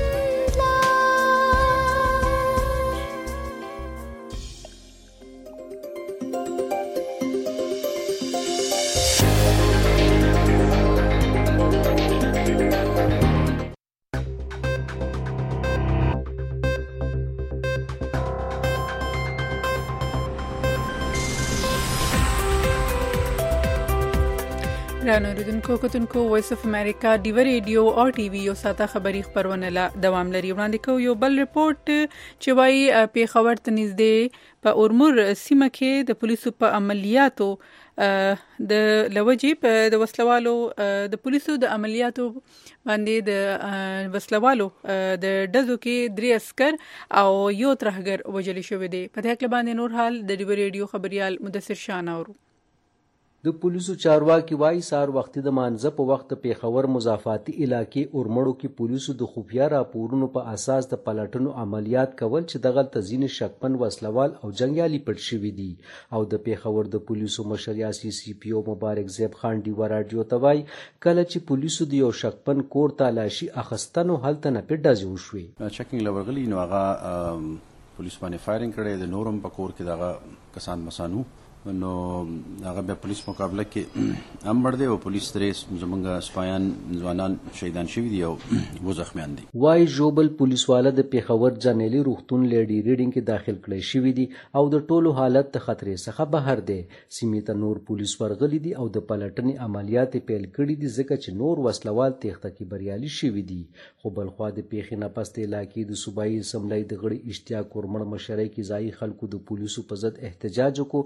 رانوریدونکو کتونکو وایس اف امریکا ډیو ریډیو او ټي وي یو ساته خبري خبرونه لا دوام لري وړاندې کو یو بل ریپورت چې وايي په خبر ته نږدې په اورمور سیمه کې د پولیسو په عملیاتو د لوجي په د وسلوالو د پولیسو د عملیاتو باندې د وسلوالو د دزو کې 3 عسكر او یو ترهګر وجل شوې دي په دې کې باندې نور حال د ډیو ریډیو خبريال مدثر شان اورو د پولیسو چارواکي وایي سار وختي د مانځه په وخت پیښور مضافاتي علاقې اورمړو کې پولیسو د خفیا راپورونو په اساس د پلټنو عملیات کول چې دغه تزین شکمن وسلوال او جنگیالي پټ شوي دي او د پیښور د پولیسو مشر یاسي سی پی او مبارک زیب خان ډیو رادیو ته وایي کله چې پولیسو د یو شکمن کور تلاشي اخستنو هلته نه پټ شوي چیکینګ لورغلی نو هغه پولیس باندې فایرینګ کړي د نورم په کور کې دغه کسان مسانو نو هغه به پولیس مقابله کې امر دی او پولیس درې زمونږ سپایان ځوانان شهیدان شوي دي او و زخمیان دي وای جوبل پولیسواله د پیښور جنرالي روغتون لیډي ریډینګ کې داخل کړي شوي دي او د ټولو حالت ته خطرې څخه بهر دي سیمې ته نور پولیس ورغلي دي او د پلټنې عملیات پیل کړي دي ځکه چې نور وسلوال تېښته کې بریالي شوي دي خو بلخوا د پیښې نه پس د علاقې د صوبایي اسمبلی د غړي اشتیاق ورمړ مشرۍ کې ځایي خلکو د پولیسو په ضد احتجاج وکړو او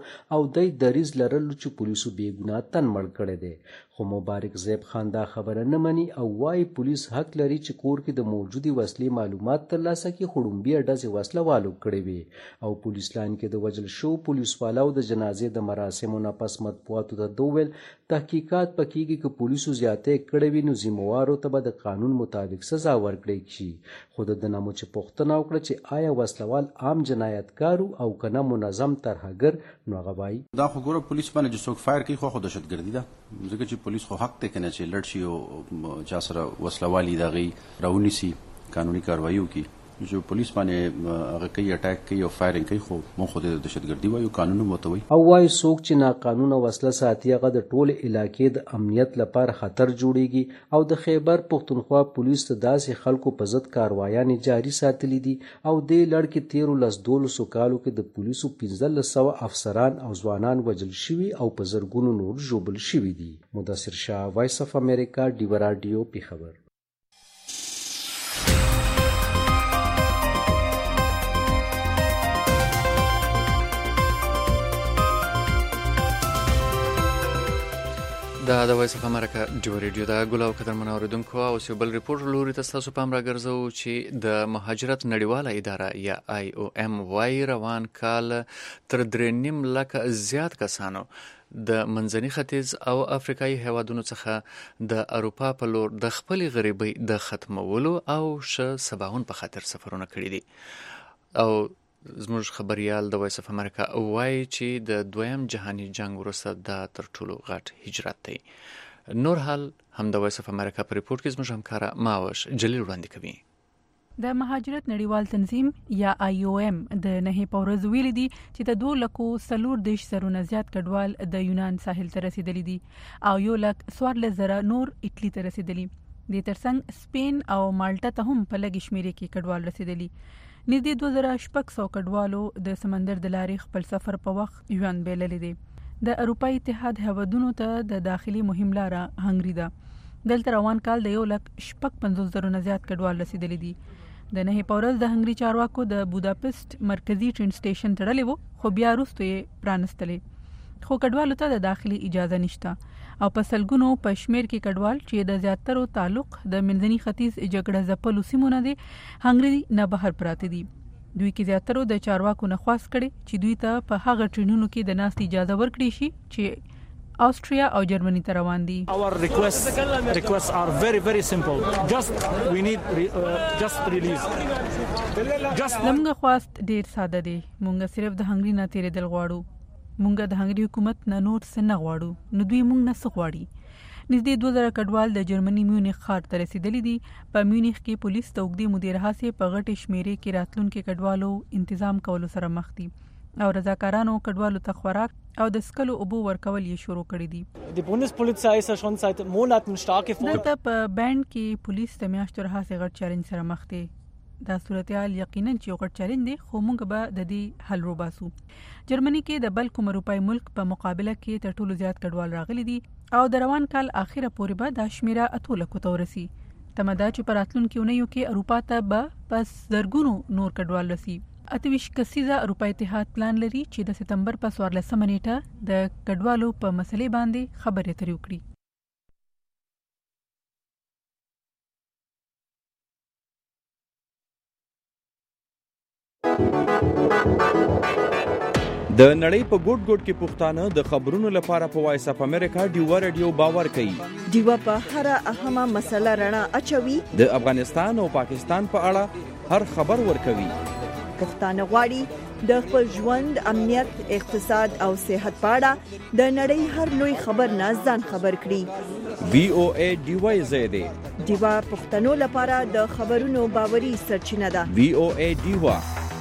د دریز لرلو چې پولیسو بېګناه تن مړ کړی دی. خو مبارک زیب خان دا خبره نه مني او وايي پولیس حق لري چې کور کې د موجودي وسلې معلومات ترلاسه کړي، خو ډومبي ډزې وسله والو کړې وي. او پولیس لاین کې د وژل شو پولیس والاو د جنازې د مراسمو نه پس مطبوعاتو ته دوویل تحقیقات پکېږي که پولیسو زیاتې کړې وي نو ذمهوارو ته به د قانون مطابق سزا ورکړی شي. خو د نامو چې پوښتنه وکړه چې آیا وسلوال عام جنایتکارو او کنه منظم ترهګر، نو هغه وایي دا خو ګوره پولیس باندې چې څوک فایر کوي خو دهشتګردي ده، ځکه چې پولیس خو حق دی کنه چې لړ شي او چا سره وسلوالي د هغې راونیسي، قانوني کاروایي وکړي. چې پولیس باندې هغه کوي اټیک کوي او فایرینګ کوي، خو مونږ خو د دهشتګردي وایو، قانون هم ورته وایي. او وایي څوک چې ناقانونه وسله ساتي هغه د ټولې علاقې د امنیت لپاره خطر جوړیږي. او د خیبر پښتونخوا پولیس ته داسې خلکو په ضد کاروایانې جاري ساتلي دي او دې لړ کې 13 کالو کې د پولیسو 1500 افسران او ځوانان وژل شوي او په زرګونو نور ژوبل شوي دي. مدثر شاه، وایس اف امریکا، ډیو راډیو، پیښور. دا د وایس اف امریکا ډیو ریډیو دا ګل او قدرمن اوریدونکو او یو بل ریپورت لوري ته تاسو پام راګرځو چې د مهاجرت نړیواله اداره یا IOM وايي روان کال تر 3.5 لک زیات کسانو د منځني ختیځ او افریقایي هیوادونو څخه د اروپا په لور د خپل غریبۍ د ختمولو او سباون په خاطر سفرونه کړي دي. او زموږ خبريال د وایس اف امریکا وایي چې د دویم جهاني جنگ وروسته دا تر ټولو غټ هجرت دی. نور حال هم د وایس اف امریکا په ریپورت کې زموږ همکار ماوش جلیل وړاندې کوي. د مهاجرت نړیوال تنظیم یا IOM د نهي پورز ویل دي چې د 2,4 سرونه زیات کډوال د یونان ساحل ته رسیدلی دي او 1,14,000 نور اټلی ته رسیدلی دي. ترڅنګ سپین او مالټا ته هم په لږ شمیره کې کډوال رسیدلی. نږدې 2,600 کډوالو د سمندر د لارې خپل سفر په وخت ژوند بیللی دی. د اروپای اتحاد هیوادونو ته د داخلي مهم لاره هنګري ده. دلته روان کال د 1,55,000 زیات کډوال رسیدلی دي. د نهي پورز د هنګري چارواکو د بوداپست مرکزی ټرین سټیشن تړلی وو، خو بیا وروسته یې پرانستلی. خو کډوالو ته د داخلي اجازه نشته او په سلګونو په شمیر کې کډوال چې د زیاترو تعلق د منځني ختیځ جګړه ځپلو سیمو نه دي هنګري نه بهر پراته دي. دوی کې زیاترو د چارواکو نه خواست کړي چې دوی ته په هغه ټرینونو کې د ناستې اجازه ورکړي شي چې آسټریا او جرمني ته روان دي. Our requests are very simple. We need release. لمغه خواست ډیر ساده دی. مونږ صرف د هنګري نه تیرېدل غواړو. مونږ د هنګري حکومت نه نور څه نه غواړو، نو دوی مونږ نه څه غواړي. نږدې 2000 کډوال د جرمني میونخ ښار ته رسیدلی دي. په میونخ کې پولیس د اوږدې مودې راهیسې په غټې شمیرې کې راتلونکي کډوالو تنظیم کولو سره مخ دي او رضاکارانو کډوالو ته خوراک او د سکلو اوبو ورکول یې شروع کړي دي. Die Bundespolizei ist ja schon seit Monaten stark gefordert. دلته په بند کې پولیس د میاشتو راهیسې غټ چالش سره مخ دي. دا صورتحال یقینا چې یو غټ چالش دی، خو موږ به د دې حل وباسو. جرمني کې د بل کوم اروپای ملک په مقابله کې تر ټولو زیات کډوال راغلي دي او د روان کال اخیره پورې به دا شمیره 8 لکو ته ورسي. تمه ده چې په راتلونکي اونیو کې اروپا ته به پس زرګونو نور کډوال رسي. 28 کسیزه اروپا اتحاد پلان لري چې د سپتمبر په 14 نیټه د کډوالو په مسلې باندې خبرې اترې وکړي. د نړۍ په ګوټ ګوټ کې پښتانه د خبرونو لپاره په وایس اف امریکا ډیو ریډیو باور کوي. ډیو په هر اهمه مسله رڼا اچوي. د افغانستان او پاکستان په اړه هر خبر ورکوي. پښتانه غواړي د خپل ژوند، امنیت، اقتصاد او صحت په اړه د نړۍ هر لوی خبر نه ځان خبر کړي. VOA ډیو زیاده ډیو پښتنو لپاره د خبرونو باوري سرچینه ده. VOA ډیو.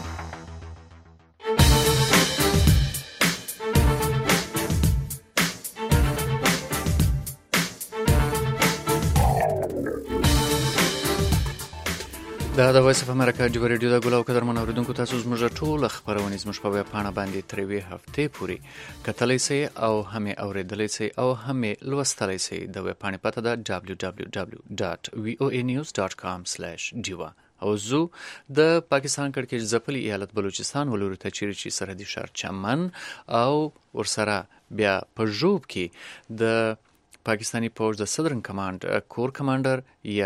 دا د وایس اف امریکا ډیو ریډیو د ګل او قدرمن اوریدونکو تاسو زموږ ټول خبرونه زموږ په ویب پاڼه باندې تر وی هفته پورې کتلی سي او هم اوریدلی سي او هم لوستلی سي. د ویب پاڼې پته ده www.voanews.com/diva او زو د پاکستان کړکېچ ځپلي ایالت بلوچستان ولوري ته چیرې چې سرحدي ښار چمن او ورسره بیا په ژوب کې د پاکستانی پوج د صدرن کمانډ کور کمانډر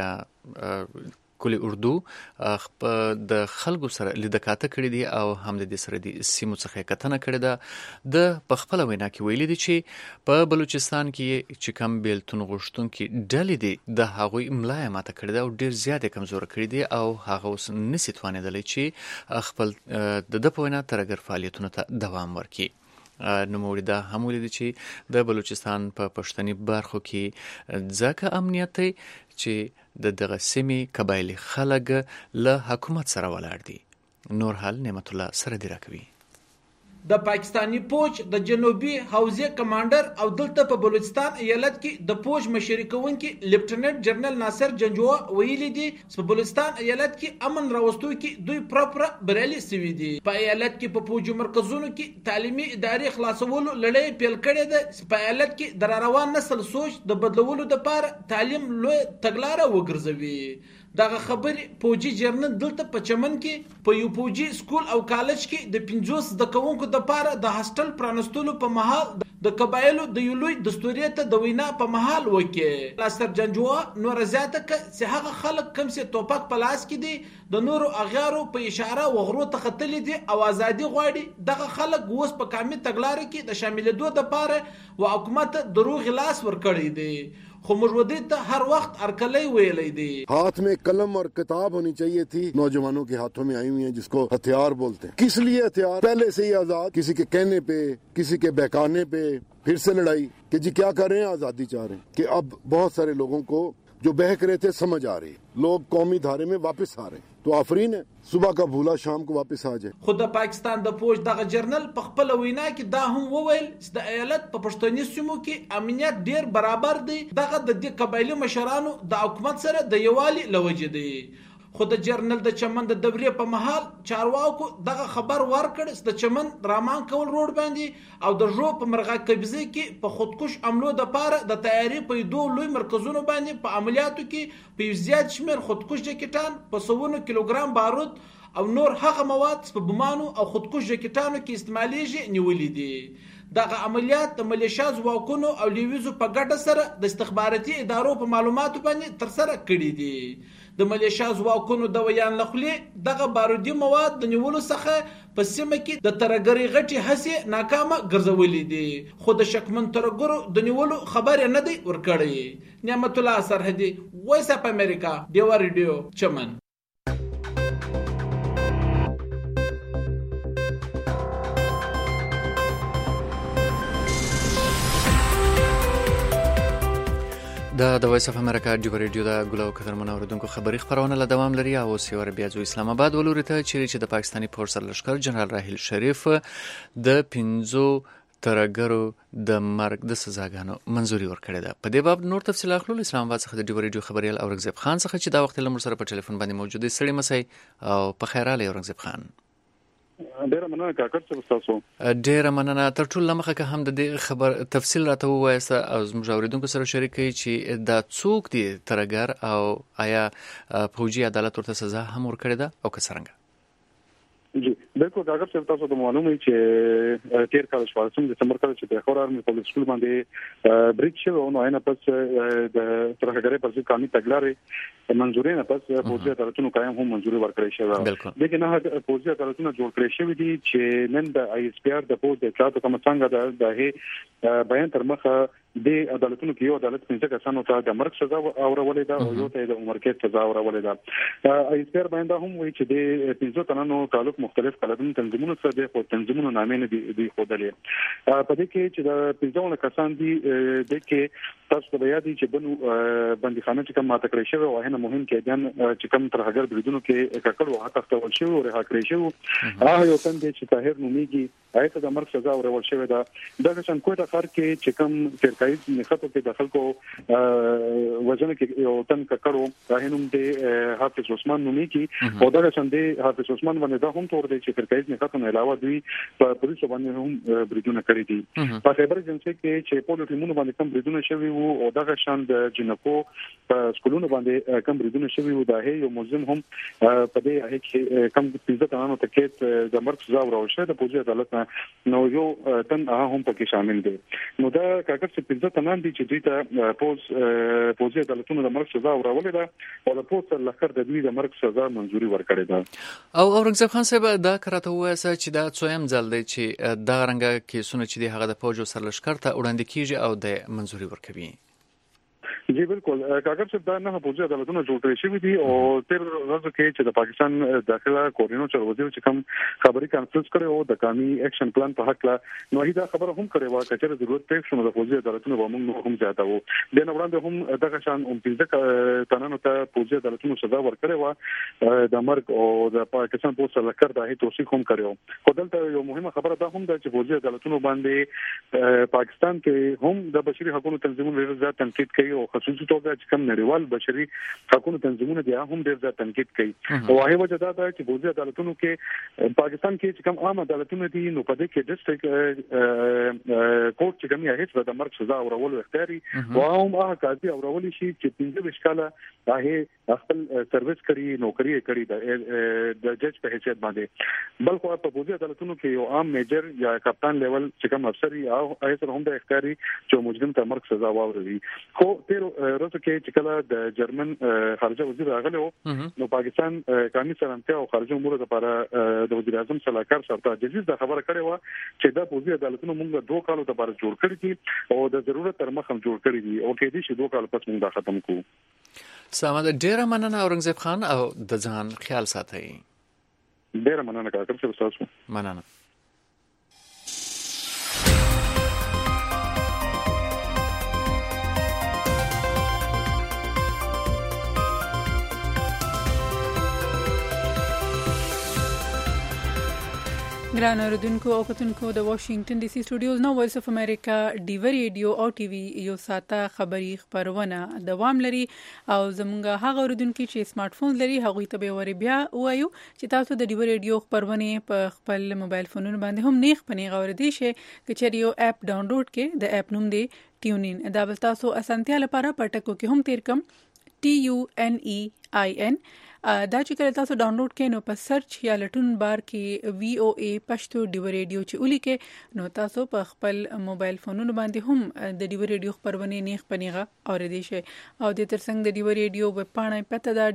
یا کلی اردو د خلکو سره لیدکاته کړی دی او هم د سره د سیمو څخه کتنه کړی ده د پخپل وینا کې ویلي دي چې په بلوچستان کې چې کم بیلتون غوښتونکي ډلې دي د هغوی ملای ماته کړی ده او ډیر زیات کمزور کړی دي او هغه اوس نسی توانیدلی چې خپل د په وینا ترګر فعالیتونو ته دوام ورکړي. نوموړي دا هم ولیدي چې د بلوچستان په پښتني برخو کې ځکه امنیت دی چې د دغه سیمې قبایلي خلک له حکومت سره ولاړ دي. نور حال نعمت الله سره دی راکوي. د پاکستانی پوج د جنوبي حوزې کمانډر او دلته په بلوچستان ایالت کې د پوج مشري کوونکي لیفټننټ جنرال ناصر جنجوا ویلي دي په بلوچستان ایالت کې امن راوستو کې دوی پراپر بریالي سوي دي. په ایالت کې په پوج مرکزونو کې تعلیمي ادارې خلاصولو لړۍ پیل کړې ده. په ایالت کې د روان نسل سوچ د بدلولو لپاره تعلیم لوی تګلاره وګرځوي. دغه خبرې پوجي جرنل دلته په چمن کې په یو پوجي سکول او کالج کې د 50 د کوونکو د پاره د هاستل پرانستلو په محل د قبایلو د یو لوی دستوري ته د وینا په محل وکړي. ناصر جنجوا نور زیاته چې هغه خلک کم سي توپک په لاس کې دي د نورو اغیارو په اشاره وغرو ته خطلې دي او ازادي غواړي. دغه خلک اوس په کامل تګلارې کې د شاملېدو د پاره او حکومت دروغ لاس ورکړي دي. خو مجودی हर वक्त अरकले वेले दी. हाथ में कलम और किताब होनी चाहिए थी, नौजवानों के हाथों में आई हुई है जिसको हथियार बोलते हैं. किस लिए हथियार? पहले से ही आजाद, किसी के कहने पे, किसी के बहकाने पे फिर से लड़ाई कि जी क्या कर रहे हैं, आजादी चाह रहे हैं. कि अब बहुत सारे लोगों को जो बहक रहे थे समझ आ रही, लोग कौमी धारे में वापस आ रहे हैं. तो आफरीन है, सुबह का भूला शाम को वापस आ जाए. خود د پاکستان د پوج دغه جرنل په خپل وینا کې دا هم وویل چې د ایالت په پښتوني سیمو کې امنیت ډیر برابر دی. دغه د دې قبایلی مشرانو د حکومت سره د یوالي لوجه دی. خود د جرنل د چمن د دورې په محل چارواکو دغه خبر ورکړ چې د چمن رامان کول روډ باندې او د جو په مرغه قبضه کې په خودکش عملو د پاره د تیاری په دوه لوی مرکزونو باندې په عملیاتو کې په زیات شمیر خودکش جکټان په 100 کیلوګرام بارود او نور هغه مواد په بمانو او خودکش جکټانو کې استعمالېږي نیولې دي. دغه عملیات د ملیشیا ځواکونو او لیویزو په ګډه سره د استخباراتي ادارو په معلوماتو باندې تر سره کړي دي. د ملیشیا ځواکونو د ویان لخلې دغه بارودي مواد د نیولو څخه په سیمه کې د ترګری غټي هڅې ناکامه ګرځولې دي. خو د شکمن ترګرو د نیولو خبر نه دی ورکړی. نعمت الله سرحدي، وایس اپ امریکا، دیوا ریډیو چمن. د وایس اف امریکا ډیو ریډیو د ګلو قدرمن اوریدونکو خبري خبرونه له دوام لري او سیور بیا ځو اسلام آباد ولوري ته چې د پاکستاني فورس لشکر جنرال راحیل شریف د 15 ترګرو د مرګ د سزاګانو منزوري ورکړه ده. په دې باب نور تفصیل اخلو اسلام آباد څخه د ډیو ریډیو خبريال اورنګزیب خان څخه چې دا وخت لمر سره په ټلیفون باندې موجود دی. سړی مسي او په خیراله اورنګزیب خان. ډیره مننه کاکړ چې تاسو. ډیره مننه. تر ټولو لمخه که هم د دې خبر تفصیل راته ووایاست او زموږ اوریدونکو سره شریک کړئ چې دا څوک دی ترګر او آیا فوجي عدالت ورته سزا هم ورکړې ده او که څنګه؟ جی بالکل کاکړ چې تاسو ته معلومه چې تیر کال 14 دسمبر کال چې د خور آرمي په سکول باندې بریک شو نو نه پس د ترګرې پر ځای قانوني تګلارې منځوري نه پس فوجي عدالتونو قائم هم منځوري ورکړی شوی. دغه نه فوجي عدالتونو جوړ کړی شوی دي چې نن د آی اس پی آر د فوج د اطلاعاتو کوم څنګه د بیان تر مخه د عدالتونو کې یو عدالت څنګه کسانو ته د مرګ سزا اورولې ده او یو ته د عمر قید سزا اورولې ده. آی اس پی آر باندې هم وایي چې د 15 تنانو تعلق مختلف قلمي تنظیمونو سره د خو تنظیمونو نامې نه دي خودلې. په دې کې چې د 15 کسان دي د کې تاسو ته یاد دي چې بندیخانه چې کوم ماته کړی شوی او هنه مهم کې چې کوم ترهګر بریدونو کې ککړ وه تاسو ول شو او رها کړی شو. هغه یو تند چې طاهر نومیږي آیت د مرګ سزا اورول شوی ده. دغه څنګه کوټه خار کې چې کوم فرقه سرکایي نخاتو کې د خلکو وجنه کې یو تن کړو راهنوم د حافظ عثمان نومي کې او دا څنګه حافظ عثمان باندې دا هم تور دی چې سرکایي نخاتو نه علاوه دوی په پولیسو باندې هم بریدونه کړی دي په خیبر جنسي کې چې په ټیمونو باندې کوم بریدونه شوي وو او دا شان د جنکو په سکولونو باندې کوم بریدونه شوي وو دا یو ملزم هم په دې کې کم 15 تنانو تکیت د مرګ سزا ورکړه د پولیس عدالت نو یو تن هم پکې شامل دي نو دا کاکر چې 15 تنان دي چې دوی ته پولیس عدالتونو د مرګ سزا ورولې ده او د پولیس لخر د دوی د مرګ سزا منزوري ورکړې ده او اورنګزیب خان صاحب دا کراته وایي چې دا څویم ځل دی چې دا رنګه کیسونه چې دی هغه د فوج سرلشکر ته وړاندې کیږي او د منزوري ورکوي جی بالکل کاغذ چې دا نه پوجا عدالتونو جوړ کړی شوی دي او تر ورځې کې چې د پاکستان داخله کورینو وزیر چې کوم خبري کانفرنس کړي او د قانوني اکشن پلان په حق لا نو هیدا خبره هم کړي وا چې ضرورت پېښ شوه د پوجا عدالتونو باندې هم زیاته وو د نو وړاندې هم دغه شان 15 تنانو ته پوجا عدالتونو سزا ورکړي وا د مرګ او د پاکستان پولیس لکر د هي توثیق هم کړو خو دلته یو مهمه خبره ده هم د چې پوجا عدالتونو باندې پاکستان کې هم د بشري حقوقو تنظیمونو ډېر زیات تنقید کوي او خصوصي توګه چې کوم نړیوال بشري حقوقو تنظیمونه دي هم ډېر زیات تنقید کوي او هغه وجه دا ده چې پولیس عدالتونو کې پاکستان کې چې کوم عام عدالتونه دي نو په دې کې ډیسټریکټ کورټ چې کومه هیڅ د مرګ سزا اورولو اختیاري او هم هغه قاضي اورول شي چې 15 کاله هغه خپل سرویس کړی نوکری کړی د جج په حیثیت باندې بلکې په پولیس عدالتونو کې یو عام میجر یا کپتان لیول چې کوم افسر یا هغه هم د اختیاري چې مجرم ته مرګ سزا واوري خو تیر ورځ کې چې کله د جرمن خارجه وزیر راغلی نو پاکستان قانوني سلامتیا او خارجه امور لپاره د وزیر اعظم صلاحکار سره جزیز د خبره کړې و چې دا پولیس عدالتونو موږ 2 کالو لپاره جوړ کړی دي او د ضرورت تر مخه جوړ کړی دي او کې دي چې 2 کال پس موږ دا ختم کوو سلام ډیر مننه اورنګزیب خان او د ځان خیال ساتئ ډیر مننه کاکر صاحب تاسو مننه ګران اوردونکو او کتونکو د واشنگټن ډي سي سټوډیوز نو وایس اف امریکا ډیو ریډیو او ټي وي یو ساته خبري خبرونه دوام لري او زمونږ هغه اوردونکو چې سمارټ فون لري هغه ته به ور بیا وایو چې تاسو د ډیو ریډیو خبرونه په خپل موبایل فونونو باندې هم نیخ پنی غوړ دي شي چې یو اپ ډاونلوډ کې د اپ نوم دی ټیونین دا بل تاسو اسانتیا لپاره پټکو کې هم تیر کم TUNEIN دا چې کله تاسو ډاونلوډ کړئ نو په سرچ یا لټون بار کې VOA پښتو ډیو ریډیو چې ولیکئ نو تاسو په خپل موبایل فونونو باندې هم د ډیو ریډیو خبرونه نیخ پنیغه اوریدئ شئ او د ترڅنګ د ډیو ریډیو ویب پاڼه پته دا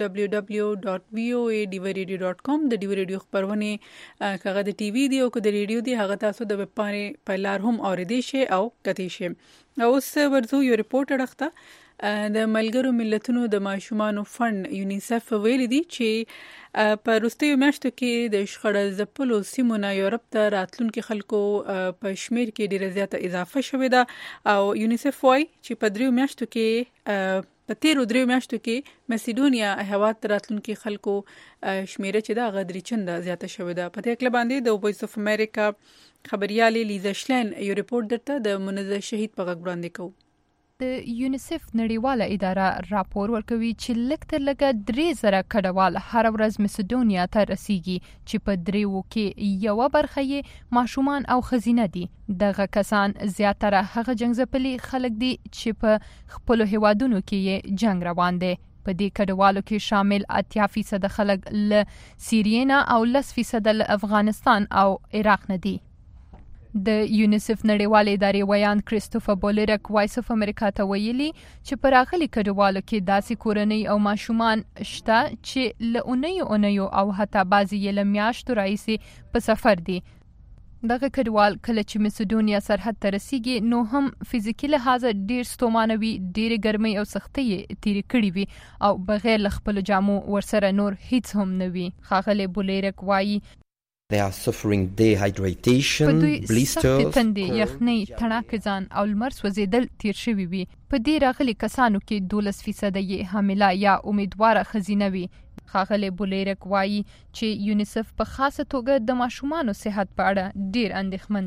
www.voaDivoradio.com د ډیو ریډیو خبرونه کغه د ټي وي دی او د ریډیو دی هغه تاسو د ویب پاڼې په لار هم اوریدئ شئ او کتئ شئ اوس ورته یو ریپورت اړخته د ملګرو ملتونو د ماشومانو فند یونیسف ویل دي چې په وروستیو میاشتو کې د شخړه ځپلو سیمو نه یورپ ته راتلونکو خلکو په شمیر کې ډیره زیاته اضافه شوې ده او یونیسف وايي چې په 3 میاشتو کې په 3 میاشتو کې مسیډونیا هیواد راتلونکو خلکو شمیره چې دا غدري چنده زیاته شوې ده په دې کله باندې د وایس اف امریکا خبريالي لیزا شلن یو ریپورت درته د منزه شهید په غږ وړاندې کوي د یونیسف نړیواله اداره راپور ورکوي چې لکه لکه 3000 کډوال هر ورځ مسیډونیا ته رسیږي چې په 3 کې یو برخه یې ماشومان او خزینه دي دغه کسان زیاتره هغه جنگځپلي خلک دي چې په خپل هیوادونو کې جنگ روان دي په دې کډوالو کې شامل 80% خلک له سیرینا او 10% له افغانستان او عراق نه دي د یونیسف نړیوال ادارې ویان کریستوفر بولرک وایس اف امریکا ته ویلي چې پر اغلي کډوالو کې داسې کورنۍ او ماشومان شته چې له اونیو او حتی بعضی له میاشتو راځي په سفر دي دغه کډوال کله چې مسیډونیا سرحد ته رسیږي نو هم فزیکي لحاظ ډیر ستومانوي ډیر ګرمي او سختي تیری کړی وي او بغیر خپل جامو ورسره نور هیڅ هم نه وي خاغله بولرک وایي They are suffering dehydration, blisters, تندې یخنۍ تڼاکې ځان او لمر سوځېدل تیر شوي وي په دې راغلي کسانو کې 12% یې حامله یا امیدواره خزینه وي خاغله بولرک وایي چې یونیسف په خاصه توګه د ماشومانو صحت په اړه ډیر اندېښمن دی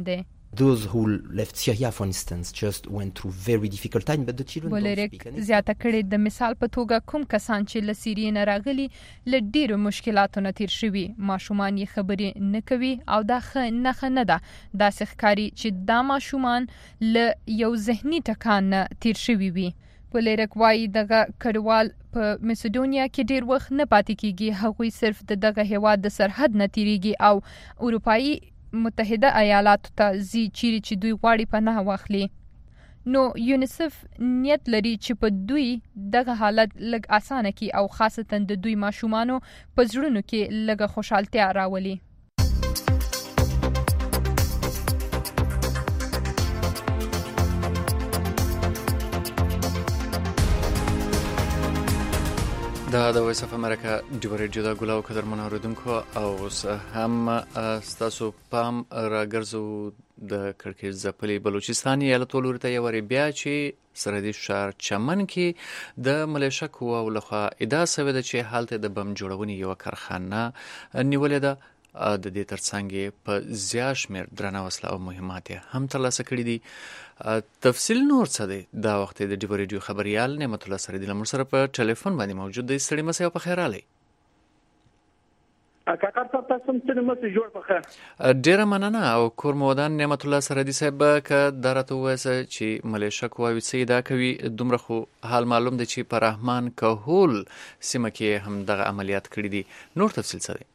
Those who left Syria, for instance, just went through very difficult time, but the children don't speak anything. زیاته کړي د مثال په توګه کوم کسان چې له سیریې نه راغلي له ډیرو مشکلاتو نه تیر شوي ماشومان یې خبرې نه کوي او دا ښه نه ده داسې ښکاري چې دا ماشومان له یو ذهني ټکان نه تیر شوي وي. پولیرک وایي دغه کډوال په مسیدونیا کې ډیر وخت نه پاتې کیږي هغوی صرف دغه هیواد د سرحد نه تیریږي او اروپایي متحده ایالاتو ته ځي چیرې چې دوی غواړي پناه واخلي. نو یونیسف نیت لري چې په دوی دغه حالت لږ اسانه کړي او خاصتا د دوی ماشومانو په زړونو کې لږه خوشحالتیا راولي. د وایس اف امریکا ډیو ریډیو د ګلاو قدرمن اوریدونکو او هم ستاسو پام راګرځو د کړکېچ ځپلي بلوچستان ایالت ولورته یو بیا چې سرحدي ښار چمن کې د ملیشه قواو لخوا ادعا شوې ده چې هلته د بم جوړونې یوه کارخانه نیولې ده. د دې ترڅنګ په زیات شمېر درنه وسله او مهمات هم ترلاسه کړي دي. تفصیل نور څه دی دا وخت د ډیو ریډیو خبريال نعمت الله سردي لمر سره په ټلیفون باندې موجود دی. ستړي مسه په خیر علي کاکار صاحب تاسو هم ستړي مسه جوړ په خیر. ډیره مننه او کور مودان نعمت الله سردي صاحب ک درته وایي چې ملیشه قواوی سیدا کوي دومره خو حال معلوم دی چې په رحمان کهول سیمه کې هم دغه عملیات کړي دي. نور تفصیل څه دی؟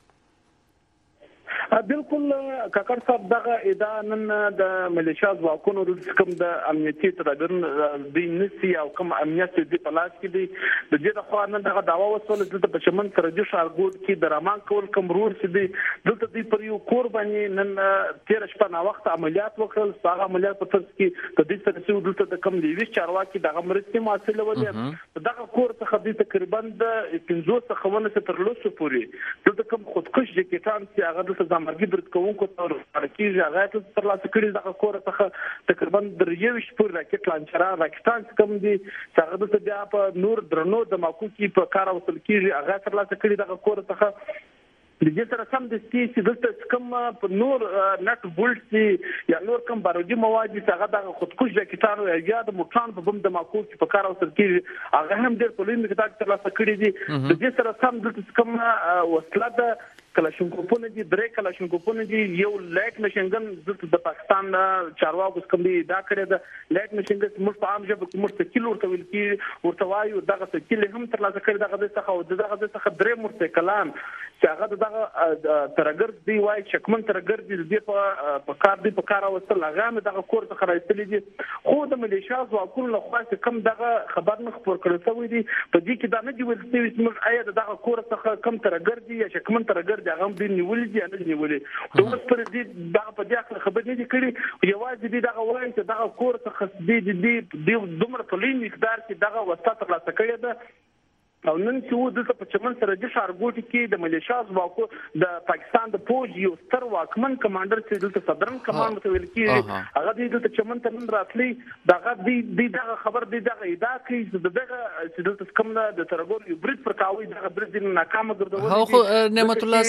بالکل کاکر صاحب دغه ادعا نن د ملیشیا ځواکونو د کوم د امنیتي تدابیر د نسي او کوم امنیت د پلاس کې دي د دې د خوا نن دغه داوا وسول د پښمن سرحدي ښارګوټ کې د رامان کول کوم رور سي دي دلته د پر یو قرباني نن 13 شپه نا وخت عملیات وکړل. هغه عملیات په ترڅ کې د دې سره چې دلته د کوم دیوي چارواکي دغه مرستې ماسله ولې دغه کور څخه د تقریبا د 15 خونه تر لوسو پورې دلته کوم خودکش جکیټان چې هغه د مرګي برد کوونکو تر کېږي هغه تر لاسه کړي دغه کور څخه تقریبا درېوش پور راکټ لانچران راکټان کم دي چې هغه د بیا په نور درنو د ماکو کې په کار وصل کېږي هغه تر لاسه کړي دغه کور څخه د دې سره سم د چې دلته کوم په نور نټ بولټ یا نور کوم بارودي مواد چې هغه د خودکش راکټانو یا د موټران په بم د ماکو کې په کار وصل کېږي هغه هم ډېر په لوی مقدار تر لاسه کړي دي. د دې سره سم دلته کوم وسله د کلاشینکوفونه دي 3 کلاشینکوفونه دي یو لایک مشنګن د پاکستان چارواکو کوم دي دا کړی د لایک مشنګن موږ په عام ژبه کې مرته کیلو ورته ویل کی ورته وایو دغه کیلو هم تر لاسه کړی دغه څخه او دغه څخه 3 مرته کلام چې هغه دغه ترګر دی وای چکمن ترګر دی په کار دی په کار اوسل هغه دغه کور څخه راځي دي خو د ملیشیا ځواکونو له خوا کوم دغه خبر نه خبر کړی شوی دی په دې کې دا نه دی ویل چې موږ آیا دغه کور څخه کم ترګر دی یا چکمن ترګر هغه د نیولې دي نه نیولې د اوس پر دې دا په دې خبر نه دي کړی یوازې دې دغه وایي چې دغه کور څخه دې دومره په لوی مقدار کې دغه وسات تر لاسه کړی ده او نن چې دلته په چمن سره د ښارګوټ کې د ملیشیا ځواکو د پاکستان د فوج یو ستر واکمن کمانډر چې دلته صدرن کمانډر ته ویل کېږي هغه دلته چمن ته نن راتلی دغه دغه خبر دغه ادعا کوي چې دغه چې دلته کوم د ترګور یو برید پر کاوي دغه برید ناکامه ګرځول خو نعمت الله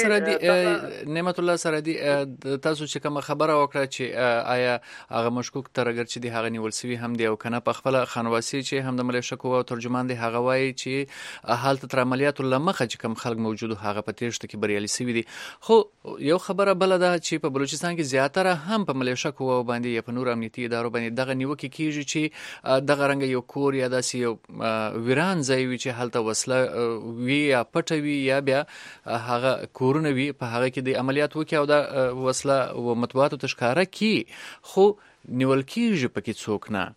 سردي تاسو چې کوم خبره وکړه چې آیا هغه مشکوک ترګر چې دی هغه نیول سوي هم دی او کنه په خپل خانواسي چې هم د ملیشیا قواو ترجمان دی هغه وایي چې حالت تر عملیاتو لمخه چې کوم خلک موجود هغه په تیښته کې بریالي شوي دي. خو یو خبره بل ده چې په بلوچستان کې زیاتره هم په ملیشیا قواو باندې یا په نور امنیتي ادارو باندې دغه نیوکې کیږي چې دغه رنګ یو کور یا داسې یو ویران ځای وي چې هلته وسله وي یا پټه وي یا بیا هغه کورونه وي په هغه کې د عملیات وکړي او د وسله او مطبوعاتو ته ښکاره کړي خو نیول کیږي پکې څوک نه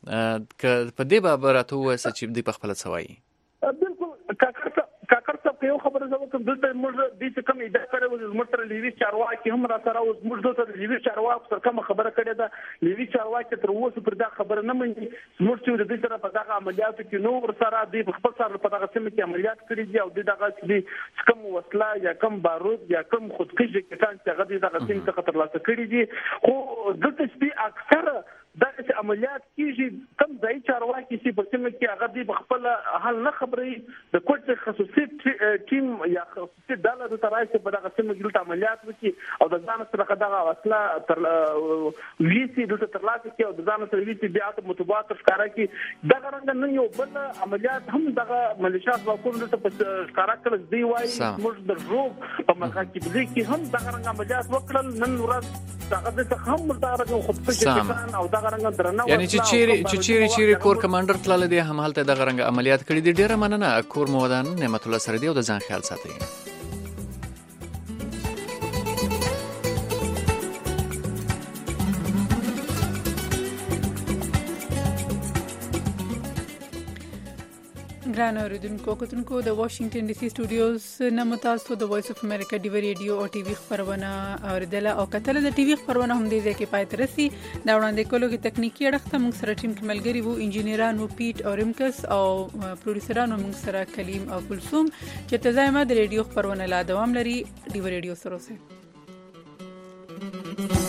په دې باب راته ووایه چې دوی په خپله څه وایي. بالکل کاکر صاحب یو خبره زه کوم دلته موږ د کوم ادعا کړو موږ سره لیوي چارواکي هم را سره اوس موږ دلته لیوي چارواکي سره کوم خبره کړې ده لیوي چارواکي تر اوسه پر دا خبره نه مني موږ چې د دې سره په دغه عملیاتو کې نور سره د خپل سره په دغه سیمه کې عملیات کړی دي او دغه چې کوم وسله یا کوم بارود یا کوم خودکش کسان چې هغه دغه سیمه څخه تر لاسه کړی دي خو دلته چې اکثر دا چې عملیات کیږي کم ځای چارواکي چې په سیمه کې هغه دی خپل حل نه خبري د کوټ خصوصي ټیم یا خصوصي ډله د ترایسه په دغه سیمه کې عملیات وکړي او د ځان سره دغه اصله تر ویسي د ترلاسه کې او د ځان سره ویسي بیا ته متبات ښکارا کې دغه رنګ نه یو بل عملیات هم دغه ملیشیات واکونو ته په ښکارا کړل دی وایي موږ د روب په مخه کې هم دغه رنګ عملیات وکړل نن ورځ دغه د هم دغه رنګ خودکشي او دغه رنګ درنه یعنی چې چیرې کور کمانډر تلل دی هم حالت دغه رنګ عملیات کړی دی. ډیره مننه کور مودان نعمت الله سره دی او د ځان خیال ساتي. ګران اوریدونکو کتونکو د واشنگټن ډي سي سټوډیوز نه متاسو د وایس اف امریکا ډیو ریډیو او ټي وي خبرونه اوریدله او کتل د ټي وي خبرونه هم دې ځکه پای ترسي دا وړاندې کولو کې تکنیکی اړخته موږ سره ټیم کې ملګری وو انجینرانو پیټ او ریمکس او پروډوسرانو موږ سره کلیم او کلثوم چې تزایمه د ریډیو خبرونه لا دوام لري ډیو ریډیو سره اوسه.